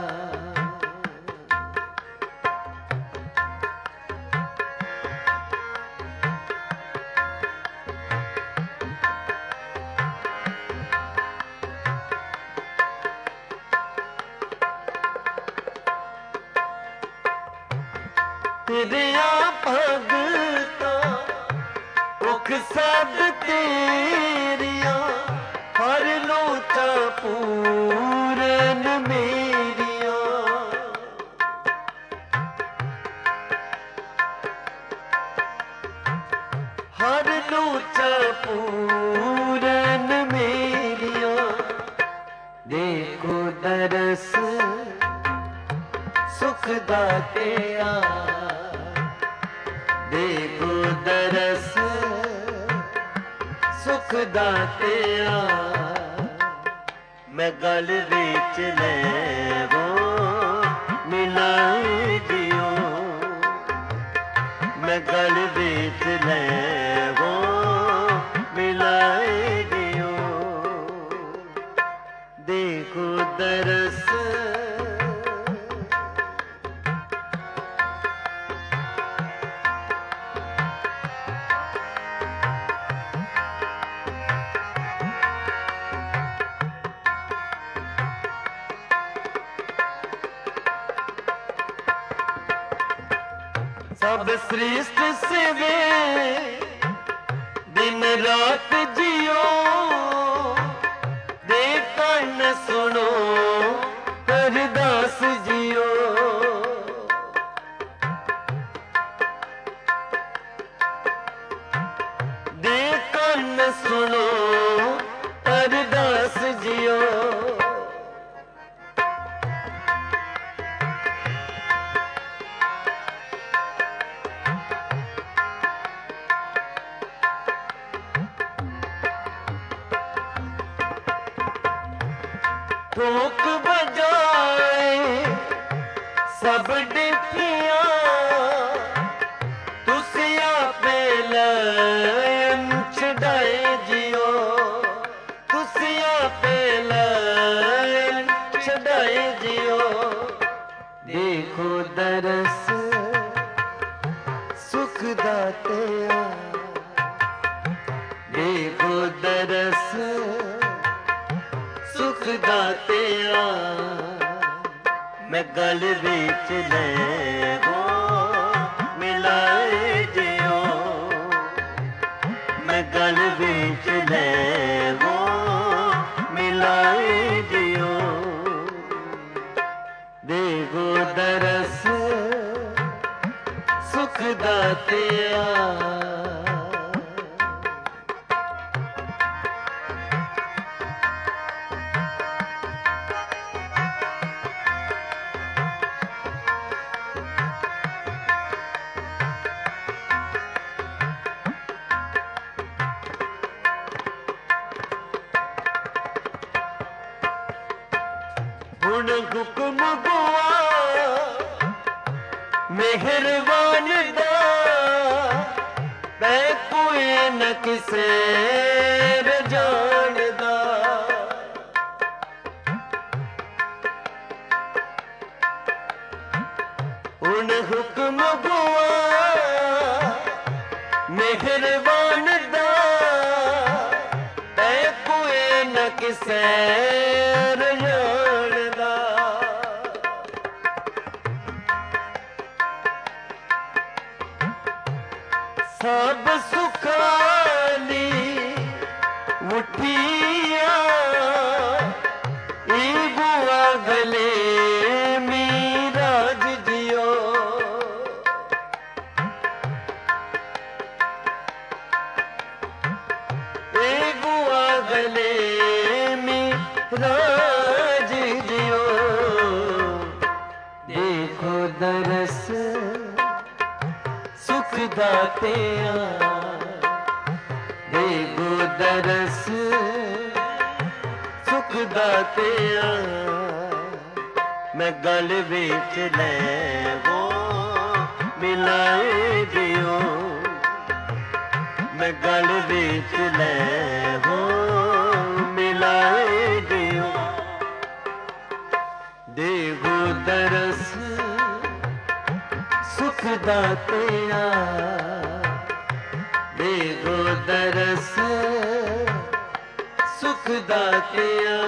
तेरिया भगता मुख सब तेरिया हर लोचा पूरन मेरिया हर लोचा पूरन मेरिया देखो दरस सुख दातिया देखो दरस सुख दातिया मैं गल बिच लेवो मिलाए जियो मैं गल बिच लेवो मिलाए जियो देखो दरस सब श्रेष्ठ सेवे दिन रात जियो दे कन सुनो हरदास जियो दे कन सुनो हरदास जियो ठोक बजाए सब डिठिया तुसी आपे लयन छड़ाए जियो तुसी आपे लयन छड़ाए जियो देखो दरस सुख दातिया देखो दरस सुख दातिया मैं गल बिच लेवो मिलाए जियो मैं गल बिच लेवो मिलाए जियो देखो दरस सुख दातिया हुण हुक्म गुआ मेहरबान दा मैं कोई न किसे जानदा हुण हुक्म गुआ मेहरबान दा मैं कोई न किसे सब सुखानी मुठिया ई बुआ गले मीराज जियो ए बुआ गले मीराज जियो देखो दरस सुख दातिया, देगो दरस सुख दातिया। मैं गल विच लैवो मिलाए दियो, मैं गल विच लैवो मिलाए दियो। देगो दरस सुख दातिया, देगो दरस सुख दातिया।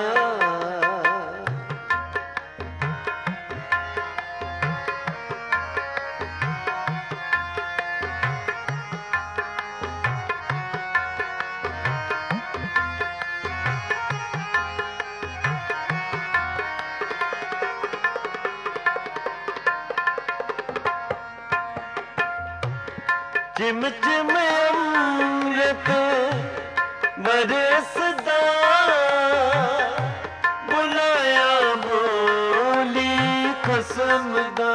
चिम चिम अमृत बरसदा, बुलाया बोली खसम दा।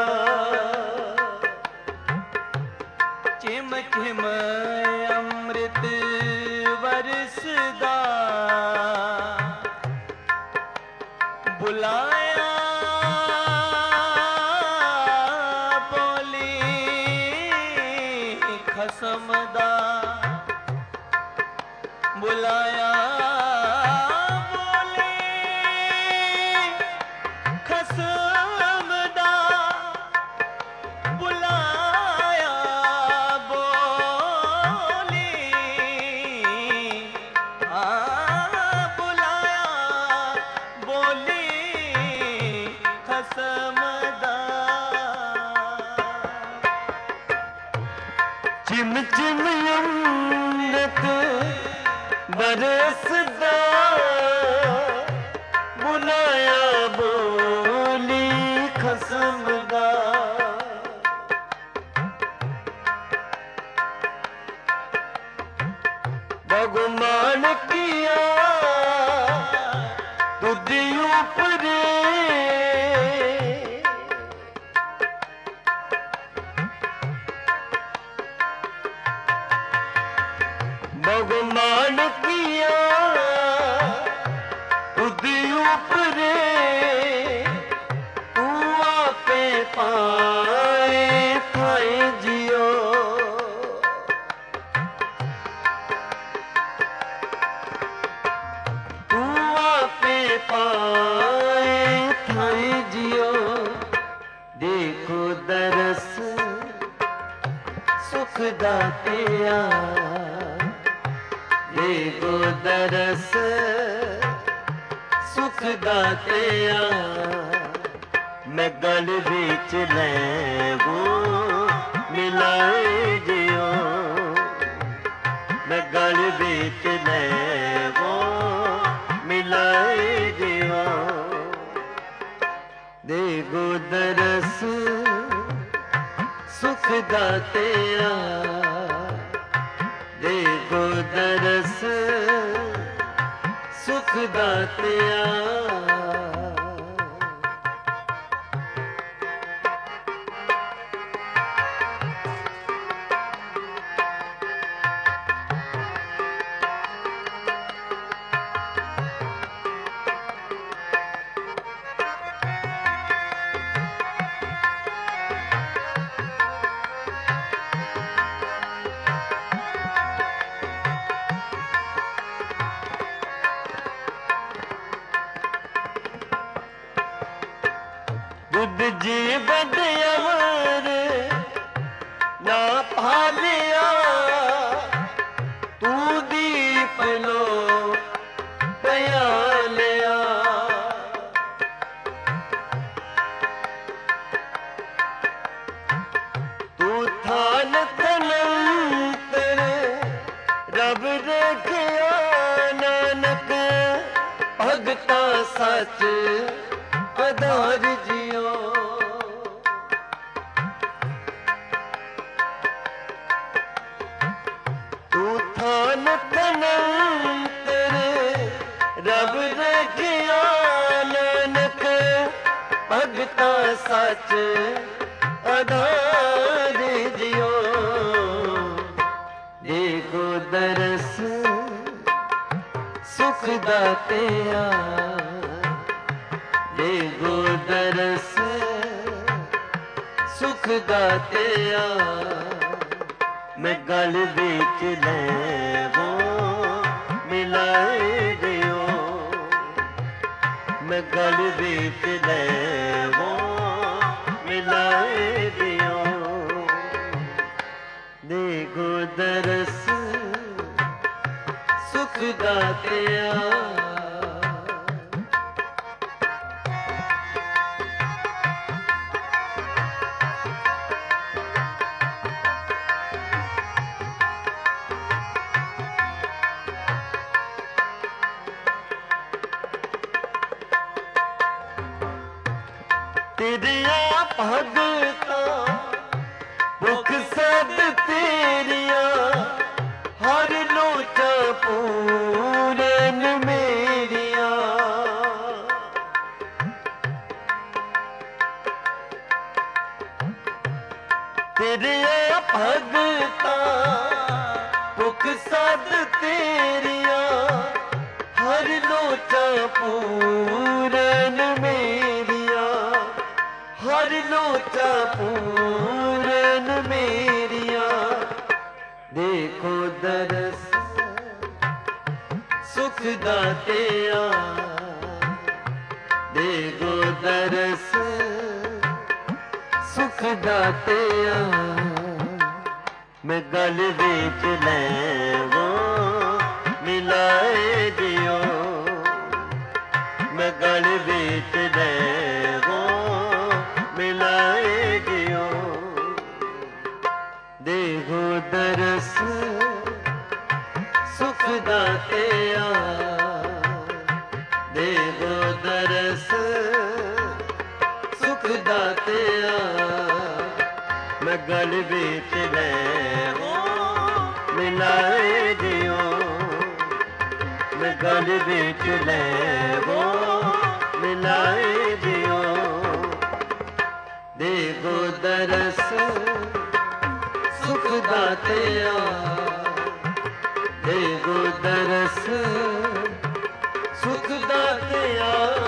चिम चिम अमृत बरसदा, बुलाया खसमदा, बुलाया बोले खसमदा, बुलाया बोले आ बुलाया बोले खसमदा। चिम चिम अमृत बरसदा, बुलाया बोली खसमदा। भगवान किया तुझ ऊपरे, भगवान किया खुद ऊपरे, तू आपे पाए खाए जियो। तू आपे पाए खाए जियो। देखो दरस सुख दातिया, देगो दरस सुख दातिया। मैं गल विच लैवो मिलाए जियो, मैं गल विच लैवो मिलाए जियो। देगो दरस सुख दातिया, देगो दरस सुख दातिया। बुद्ध जी बदयवर ना भालिया, तू दीप लो प्यालिया। तू थान तनंतर रब रखिया, नानक भगता सच आधार जियो। तू थान तनंतर रब रखिया, नानक भगता सच पधारे जियो देखो दरस सुख दातिया देखो दरस सुख दातिया मैं गल बिच लैवो मिलाए दियो मैं गल बिच लैवो मिलाए दियो देखो दरस सुख दातिया तेरिया भगता मुख सद तेरिया हर लोचा पूरन मेरिया तेरिया भगता मुख सद तेरिया हर लोचा पूरन मेरिया हर लोचा पूरन मेरिया देखो दरस सुख दातिया देखो दरस सुख दातिया मैं गल बिच लैवो मिलाए दियो मैं गल बिच लैवो मिलाए दियो देखो दरस सुख दातिया देखो दरस सुख दातिया मैं गल बिच लैवो मिलाए दियो मैं गल बिच लैवो मिलाए दियो देखो दरस सुख दातिया देखो दरस सुख दातिया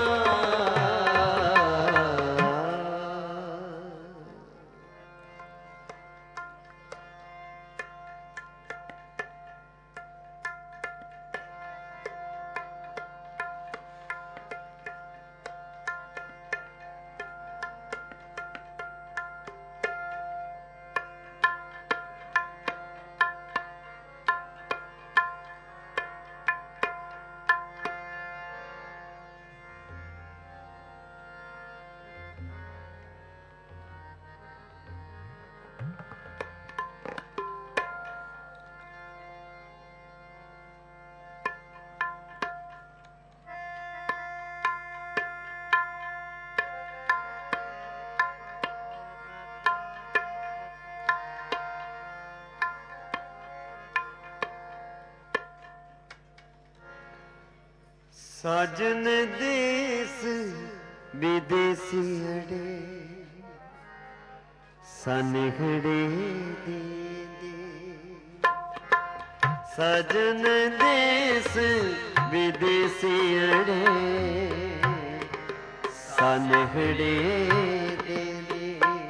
साजन देश विदेशी अड़े सनहड़े दे दे साजन देश विदेशी अड़े सनहड़े दे दे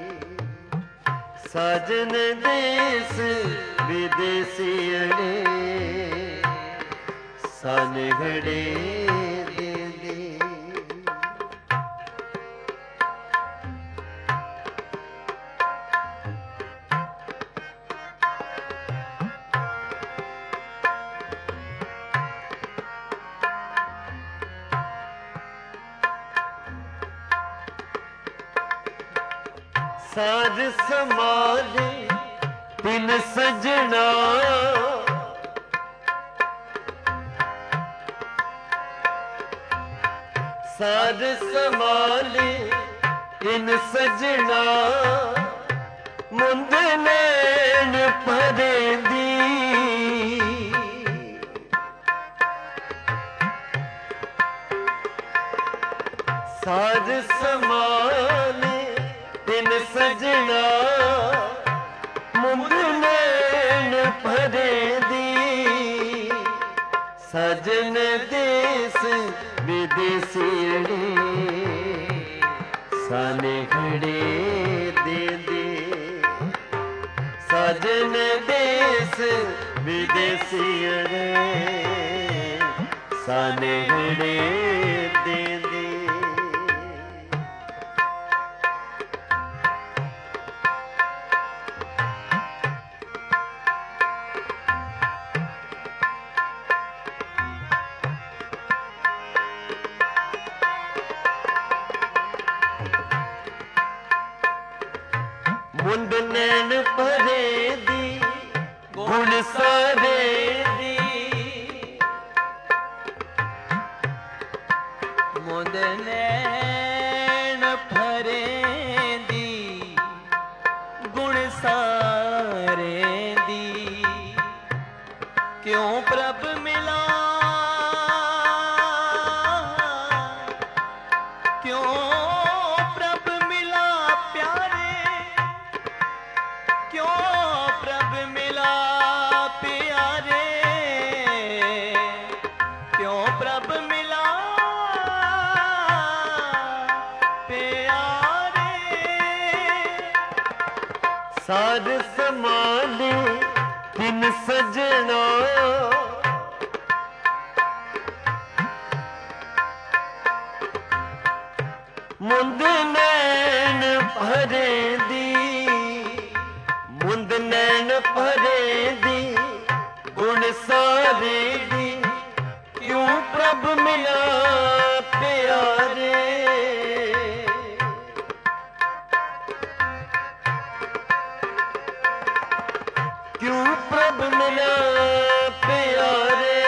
साजन देश विदेशी अड़े सनहड़े साज समाले तिन सजना साज समाले तिन सजना मुंद नैन परेंदी साज समाले तिन बिन सजना मुंद नैन भरे दी सजन देश विदेसी साने खड़े दे दे सजन देश विदेसी साने खड़े दे दे। मुंद नैन भरे दी गुण सारे दी मुंद नैन भरे दी गुण सारे दी क्यों प्रभ मिला क्यों प्रभ मिला प्यारे क्यों प्रभ मिला प्यारे क्यों प्रभ मिला प्यारे सार समाले तिन सजना मुंद नैन भरे दी मुंद नैन भरे दी गुण सारे दी क्यों प्रभ मिला प्यारे क्यों प्रभ मिला प्यारे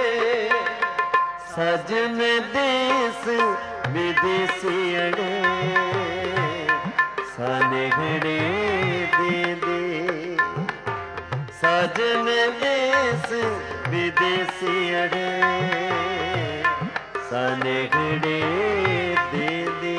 सजन देश विदेसी साने घड़े दे दे सजन देश विदेसी साने घड़े दे दे।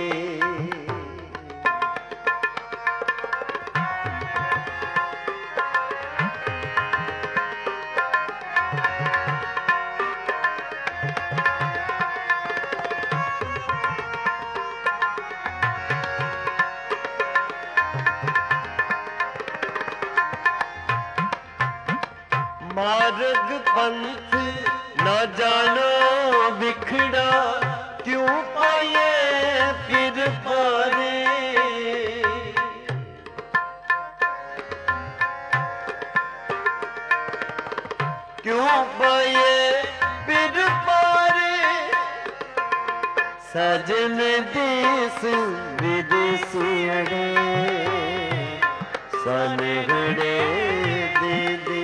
मार्ग पंथ न जानो बिखड़ा क्यों पाए फिर पारे क्यों पाए फिर पारे सजन देश विदेसी साने घड़े दे दे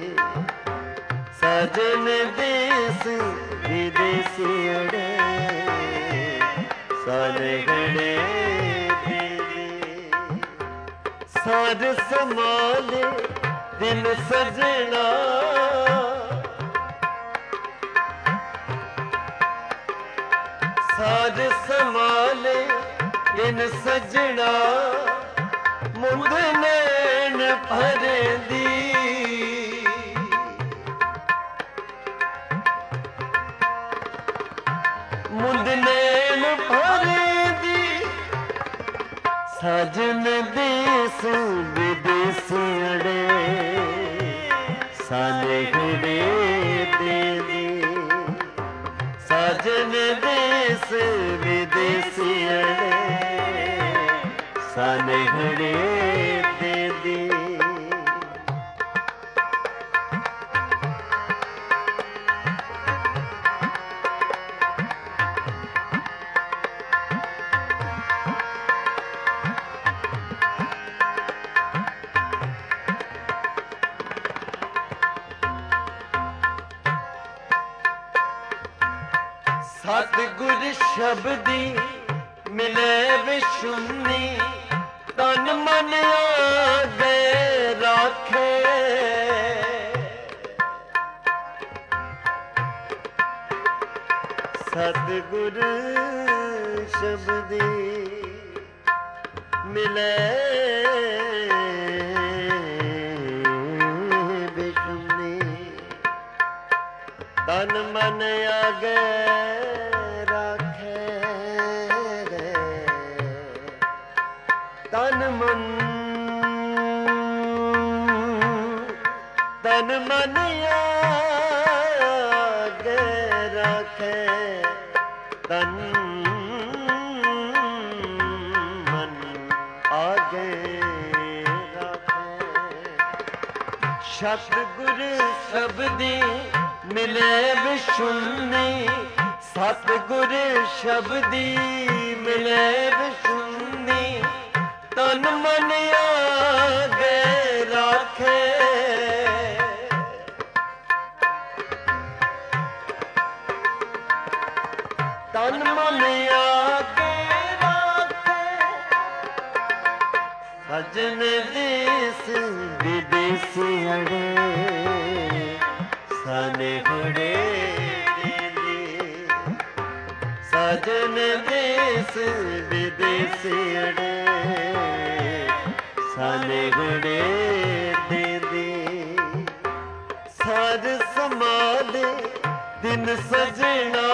सजन देश विदेसी साने घड़े दे दे सार समाले दिन सजना सार समाले दिन सजना मुंद नैन भरे दी मुंद नैन भरे दी सजन देश विदेसी साने घड़े दे दे सजन देश विदेसी साने घड़े दे दे। सतगुर शब्दी मिले विशुन्नी तन मन आगे राखे सतगुर शब्दी मिले विष्णु तन मन आगे राखे तन मन तन मन आगे राखे तन सतगुर शब्दी मिले विष्णु सतगुर शब्दी मिले विष्णु तन मन आगे राखे तन मन आगे राखे सजन देश विदेशी अड़े साने घड़े सजन देश विदेशी अड़े साने घड़े दे दे सार समाधि दिन सजना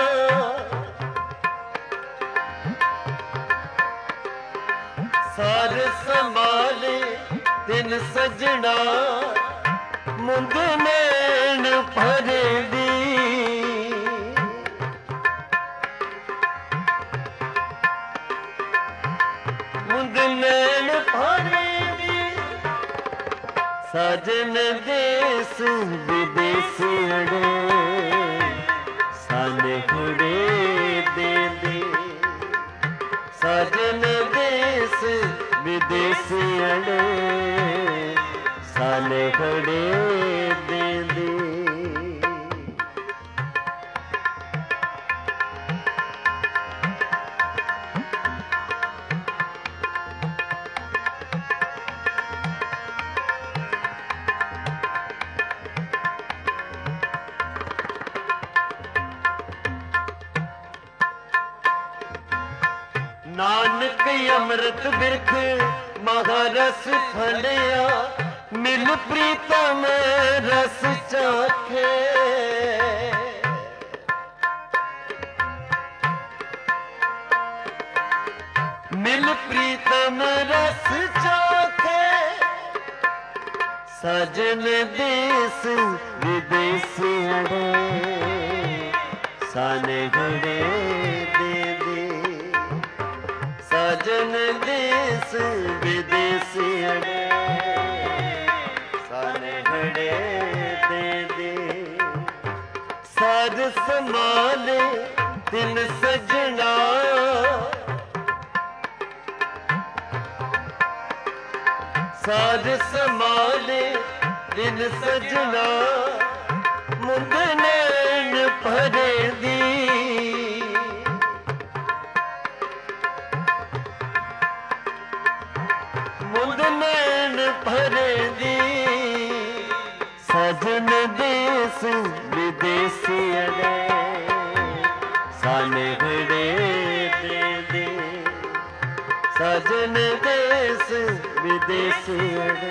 सार समाधि दिन सजना मुंद नैन भरे दी मुंद नैन भरे दी सजन देश विदेश अड़े साने घड़े दे दे सजन देश विदेश अड़े साने घड़े दे दे नानक अमृत बिरख महारस फलिया मिल प्रीतम रस चाखे मिल प्रीतम रस चाखे सजन देश विदेश अड़े साने घड़े दे दे सजन देश विदेश अड़े साने घड़े दे दे सार समाले दिन सजना सार समाले दिन सजना मुंद नैन भरे दी मुंद नैन भरे दी सजन देश विदेश अड़े साने घड़े दे दे सजन देश विदेश अड़े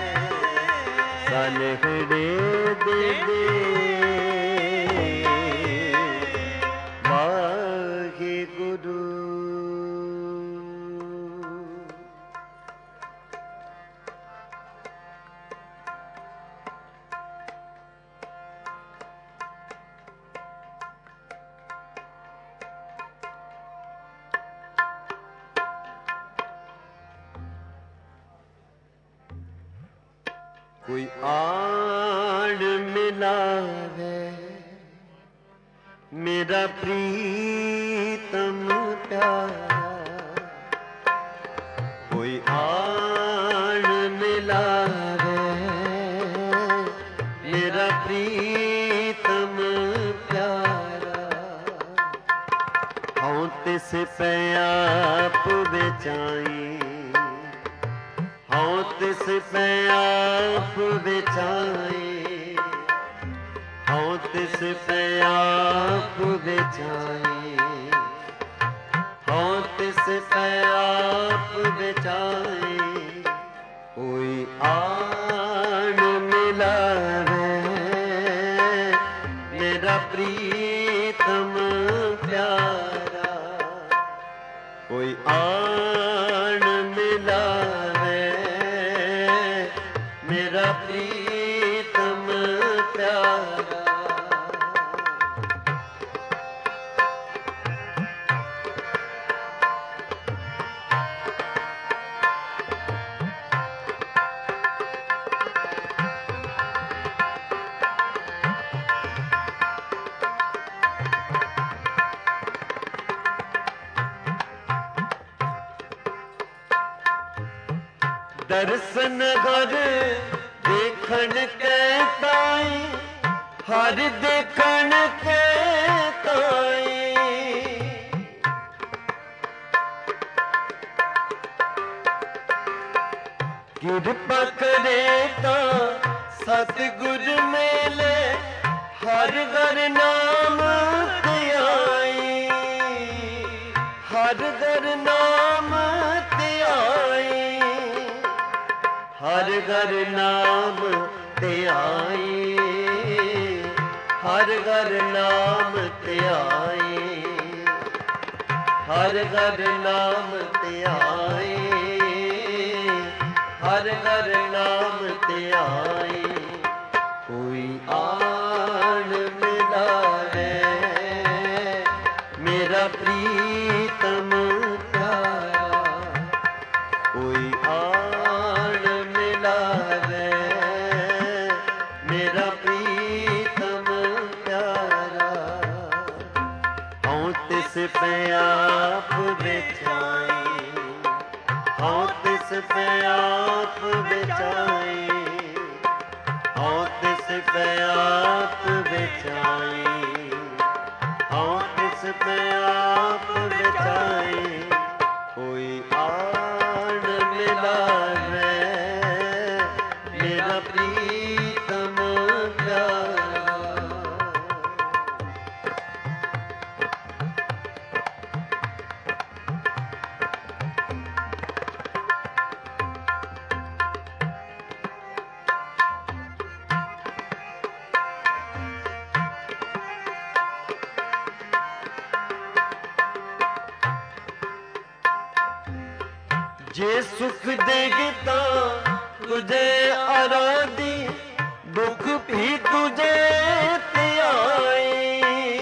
साने घड़े दे दे वाहे गुरु कोई आड़ मिलावे मेरा प्रीतम प्यारा कोई आड़ मिलावे मेरा प्रीतम प्यारा हूँ तिस पे आप बेचाई हूँ तिस पे आप बेचाई हूँ तिस पे आप बेचाई हूँ तिस पै आप बिचाए, कोई आन मिलावे मेरा प्रीतम प्यारा, कोई आन मिलावे मेरा प्रीतम प्यारा। दर्शन हर देखण के ताई, हर देखण के ताई, किरपा करे ता सतगुर मेले, हर घर नाम ध्याई, हर घर नाम ध्याई, हर घर नाम ध्याई, हर घर नाम ध्याई, हर घर नाम ध्याई, हर घर नाम ध्याई, कोई आन मिलावे मेरा प्रीतम प्यारा, कोई आन मिलावे मेरा प्रीतम प्यारा। हूँ तिस पे आप बिछाई, हूँ तिस पे आप बिछाई, हूँ तिस पे आप बिछाई, हूँ तिस पे आप बिछाई, कोई आन मिलावे मेरा प्रीतम प्यारा। जे सुख देगता तुझे आराधी, दुख भी तुझे त्याई,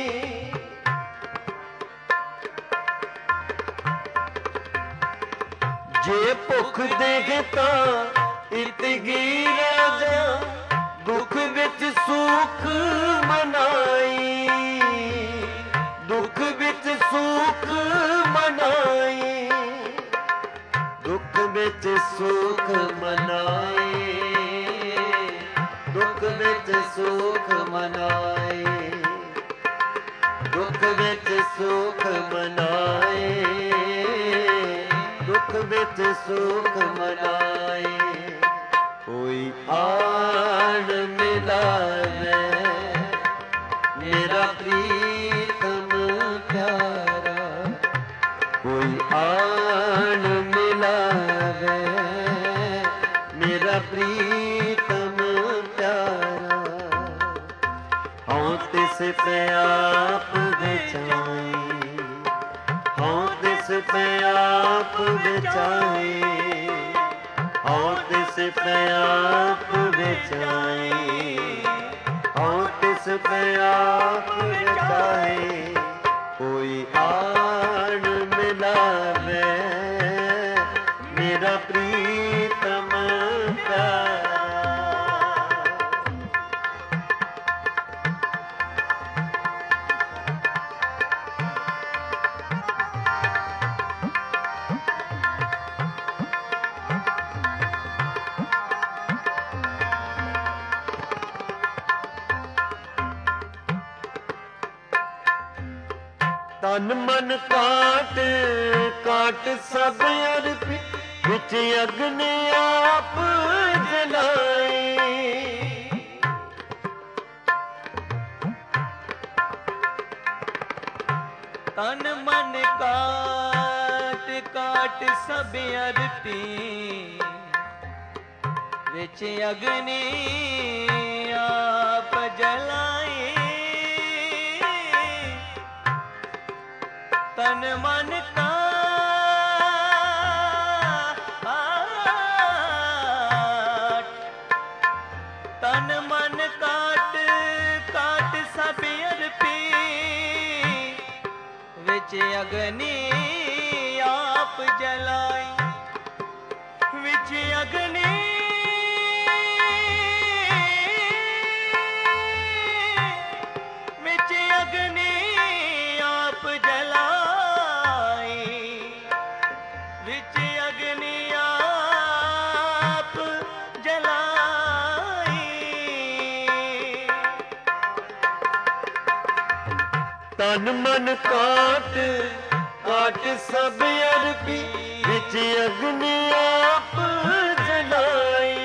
जे भुख देगता इतगी राजा, दुख विच सुख मनाई, दुख विच सुख मनाई, दुख विच सुख मनाए, दुख विच सुख मनाए, दुख विच सुख मनाए, दुख विच सुख मनाए, कोई आन मिलावे मेरा प्रीतम प्यारा, कोई आन मिलावे मेरा प्रीतम प्यारा। हूँ तिस पे आप बिछाई, हूँ तिस पे आप बिछाई, हूँ तिस पे आप बिछाई, हूँ तिस पे आप बिछाई, कोई आन मिलावे मेरा प्रीतम प्यारा। तन मन काट काट सब अर्पी, विच अग्नि आप जलाई, तन मन काट ਕਾਟ ਸਭ ਅਰਪੀ ਵਿੱਚ ਅਗਨੀ ਆਪ ਜਲਾਏ ਤਨ ਮਨ ਕਾਟ ਤਨ ਮਨ ਕਾਟ ਕਾਟ ਸਭ ਅਰਪੀ ਵਿੱਚ ਅਗਨੀ ਆਪ ਜਲਾਈ ਵਿੱਚ ਅਗਨੀ ਵਿੱਚ ਅਗਨੀ ਆਪ ਜਲਾਈ ਵਿੱਚ ਅਗਨੀ ਆਪ ਜਲਾਈ ਤਨ ਮਨ ਕਾਟ ਕਾਟ ਸਭ ਅਰਪੀ ਵਿੱਚ ਅਗਨੀ ਆਪ ਜਲਾਈ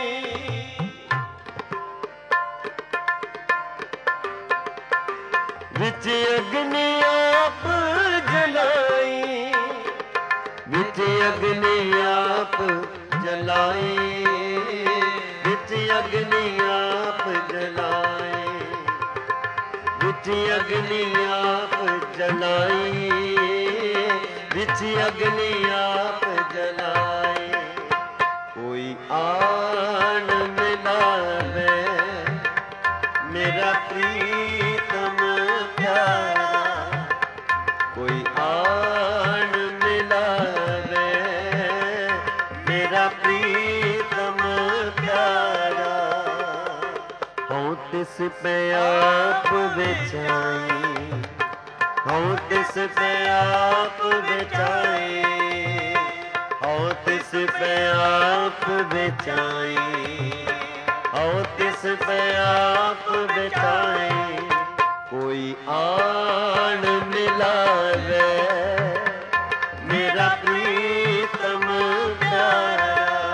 ਵਿੱਚ ਅਗਨੀ ਆਪ ਜਲਾਈ ਵਿੱਚ ਅਗਨੀ ਆਪ ਜਲਾਈ ਵਿੱਚ ਅਗਨੀ ਆਪ ਜਲਾਈ ਵਿੱਚ ਅਗਨੀ ਆਪ ਜਲਾਈ ਵਿੱਚ ਅਗਨੀ ਆਪ ਜਲਾਈ ਕੋਈ ਆਣ ਮਿਲਾਵੇ ਮੇਰਾ ਪ੍ਰੀਤਮ ਪਿਆਰਾ ਕੋਈ ਆਣ ਮਿਲਾਵੇ ਮੇਰਾ ਪ੍ਰੀਤਮ ਪਿਆਰਾ ਹਉ ਤਿਸ ਪੈ ਆਪ ਵਿਚਾਈ ਹਉ ਤਿਸ ਪੈ ਆਪ ਵਿਚਾਈ ਹਉ ਤਿਸ ਪੈ ਆਪ ਵਿਚਾਈ ਹਉ ਤਿਸ ਪੈ ਆਪ ਵਿਚਾਈ ਕੋਈ ਆਣ ਮਿਲਾਵੇ ਮੇਰਾ ਪ੍ਰੀਤਮ ਪਿਆਰਾ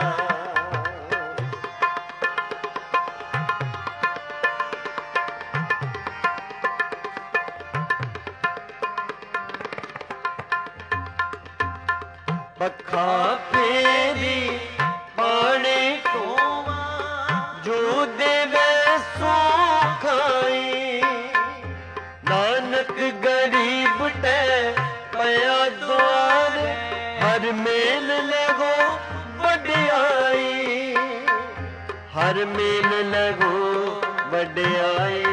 ਪੱਖਾ ਫੇਰੀ ਪਾਣੀ ਢੋਵਾਂ ਜੋ ਦੇਵੇ ਸੋ ਖਾਈ ਨਾਨਕ ਗਰੀਬ ਟੈ ਪਿਆ ਦੁਆਰ ਹਰ ਮੇਲ ਲਗੋ ਵਡਿਆਈ ਹਰ ਮੇਲ ਲਗੋ ਵਡਿਆਈ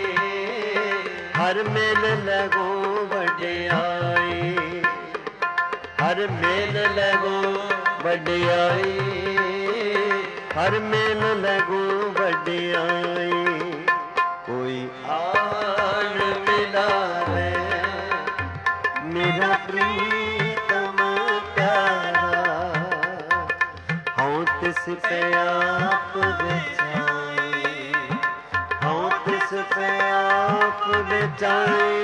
ਹਰ ਮੇਲ ਲਗੋ ਵਡਿਆਈ ਹਰ ਮੇਲ ਲਗੋ ਵਡਿਆਈ ਹਰ ਮੇਲ ਲਗੋ ਵਡਿਆਈ ਕੋਈ ਆਣ ਮਿਲਾਵੇ ਮੇਰਾ ਪ੍ਰੀਤਮ ਪਿਆਰਾ ਹਉ ਤਿਸ ਪੈ ਆਪ ਵਿਚਾਈ ਹਉ ਤਿਸ ਪੈ ਆਪ ਵਿਚਾਈ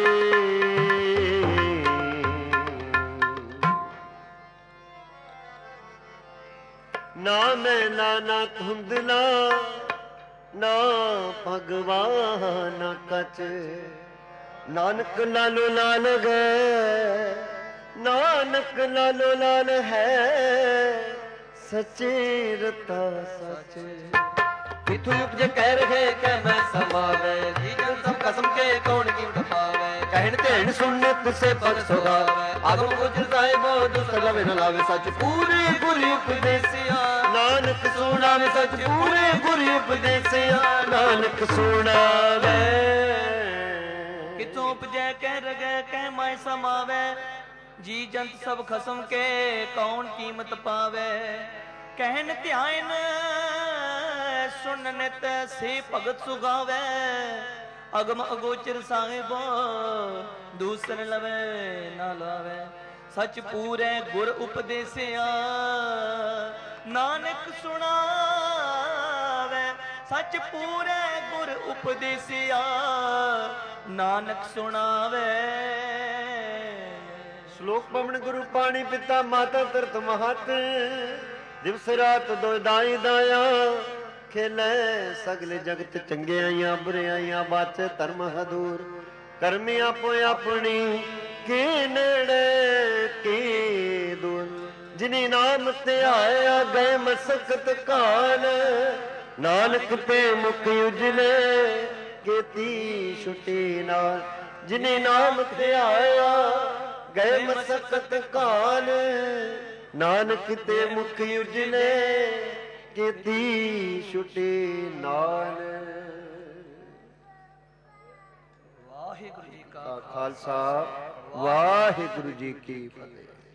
ਨਾ ਮੈਂ ਨਾਨਾ ਧੁੰਦਲਾ ਨਾ ਭਗਵਾਨ ਕਚ ਨਾਨਕ ਲਾਲੋ ਲਾਲ ਗਏ ਨਾਨਕ ਲਾਲੋ ਲਾਲ ਹੈ ਸੱਚੇ ਰਤਾ ਸੱਚ ਕਿਥੋਂ ਉਪਜੇ ਕਹਿ ਰਹੇ ਕਿ ਮੈਂ ਸਮਾਵੇ ਜੀ ਜਨ ਸਭ ਕਸਮ ਕੇ ਕੌਣ ਕੀ ਉਠਾਵੇ ਕਹਿਣ ਧੇਣ ਸੁਣਤ ਸੇ ਪਗ ਸੁਗਾਵੇ ਆਗਮ ਗੁਜਰ ਸਾਹਿਬੋ ਦੁਸਤ ਲਵੇ ਨ ਲਾਵੇ ਸੱਚ ਪੂਰੇ ਗੁਰੀ ਉਪਦੇਸਿਆ ਨਾਨਕ ਸੁਣਾਵੇ ਸੱਚ ਪੂਰੇ ਗੁਰੀ ਉਪਦੇਸਿਆ ਨਾਨਕ ਸੁਣਾਵੇ ਕਿਥੋਂ ਉਪਜੈ ਕਹਿ ਰਗੈ ਕਹਿ ਮੈਂ ਸਮਾਵੇ ਜੀ ਜੰਤ ਸਭ ਖਸਮ ਕੇ ਕੌਣ ਕੀਮਤ ਪਾਵੇ ਕਹਿਣ ਧਿਆਨ ਸੁਣ ਨਿਤ ਸੇ ਭਗਤ ਸੁਗਾਵੇ ਅਗਮ ਅਗੋਚਰ ਸਾਹਿਬੋ ਦੂਸਰ ਲਵੇ ਨਾ ਲਾਵੇ ਸੱਚ ਪੂਰੇ ਗੁਰ ਉਪਦੇਸਿਆ ਨਾਨਕ ਸੁਣਾਵੇ ਸੱਚ ਪੂਰੇ ਗੁਰ ਉਪਦੇਸਿਆ ਨਾਨਕ ਸੁਣਾਵੇ ਸ਼ਲੋਕ ਪਵਨ ਗੁਰੂ ਪਾਣੀ ਪਿਤਾ ਮਾਤਾ ਧਰਤ ਮਹਤ ਦਿਵਸ ਰਾਤ ਦੋ ਦਾਈ ਦਾਇਆ ਖੇਲੇ ਸਗਲੇ ਜਗਤ ਚੰਗਿਆਈਆਂ ਬੁਰਿਆਈਆਂ ਬਾਚੇ ਧਰਮ ਹਦੂਰ ਕਰਮੀ ਆਪੋ ਆਪਣੀ ਕੀ ਨੇੜੇ ਕੀ ਦੂਰ ਜਿਨੀ ਨਾਮ ਧਿਆਇਆ ਗਏ ਮਸਕਤ ਕਾਲ, ਨਾਨਕ ਤੇ ਮੁਖ ਉਜਲੇ ਕੀਤੀ ਛੁਟੀ ਨਾਲ। ਜਿਨੀ ਨਾਮ ਧਿਆਇਆ ਗਏ ਮਸਕਤ ਕਾਲ, ਨਾਨਕ ਤੇ ਮੁਖ ਉਜਲੇ ਕੀਤੀ ਛੁਟੀ ਨਾਲ। ਵਾਹਿਗੁਰੂ ਜੀ ਕਾ ਖਾਲਸਾ ਵਾਹਿਗੁਰੂ ਜੀ ਕੀ ਫਤਿਹ।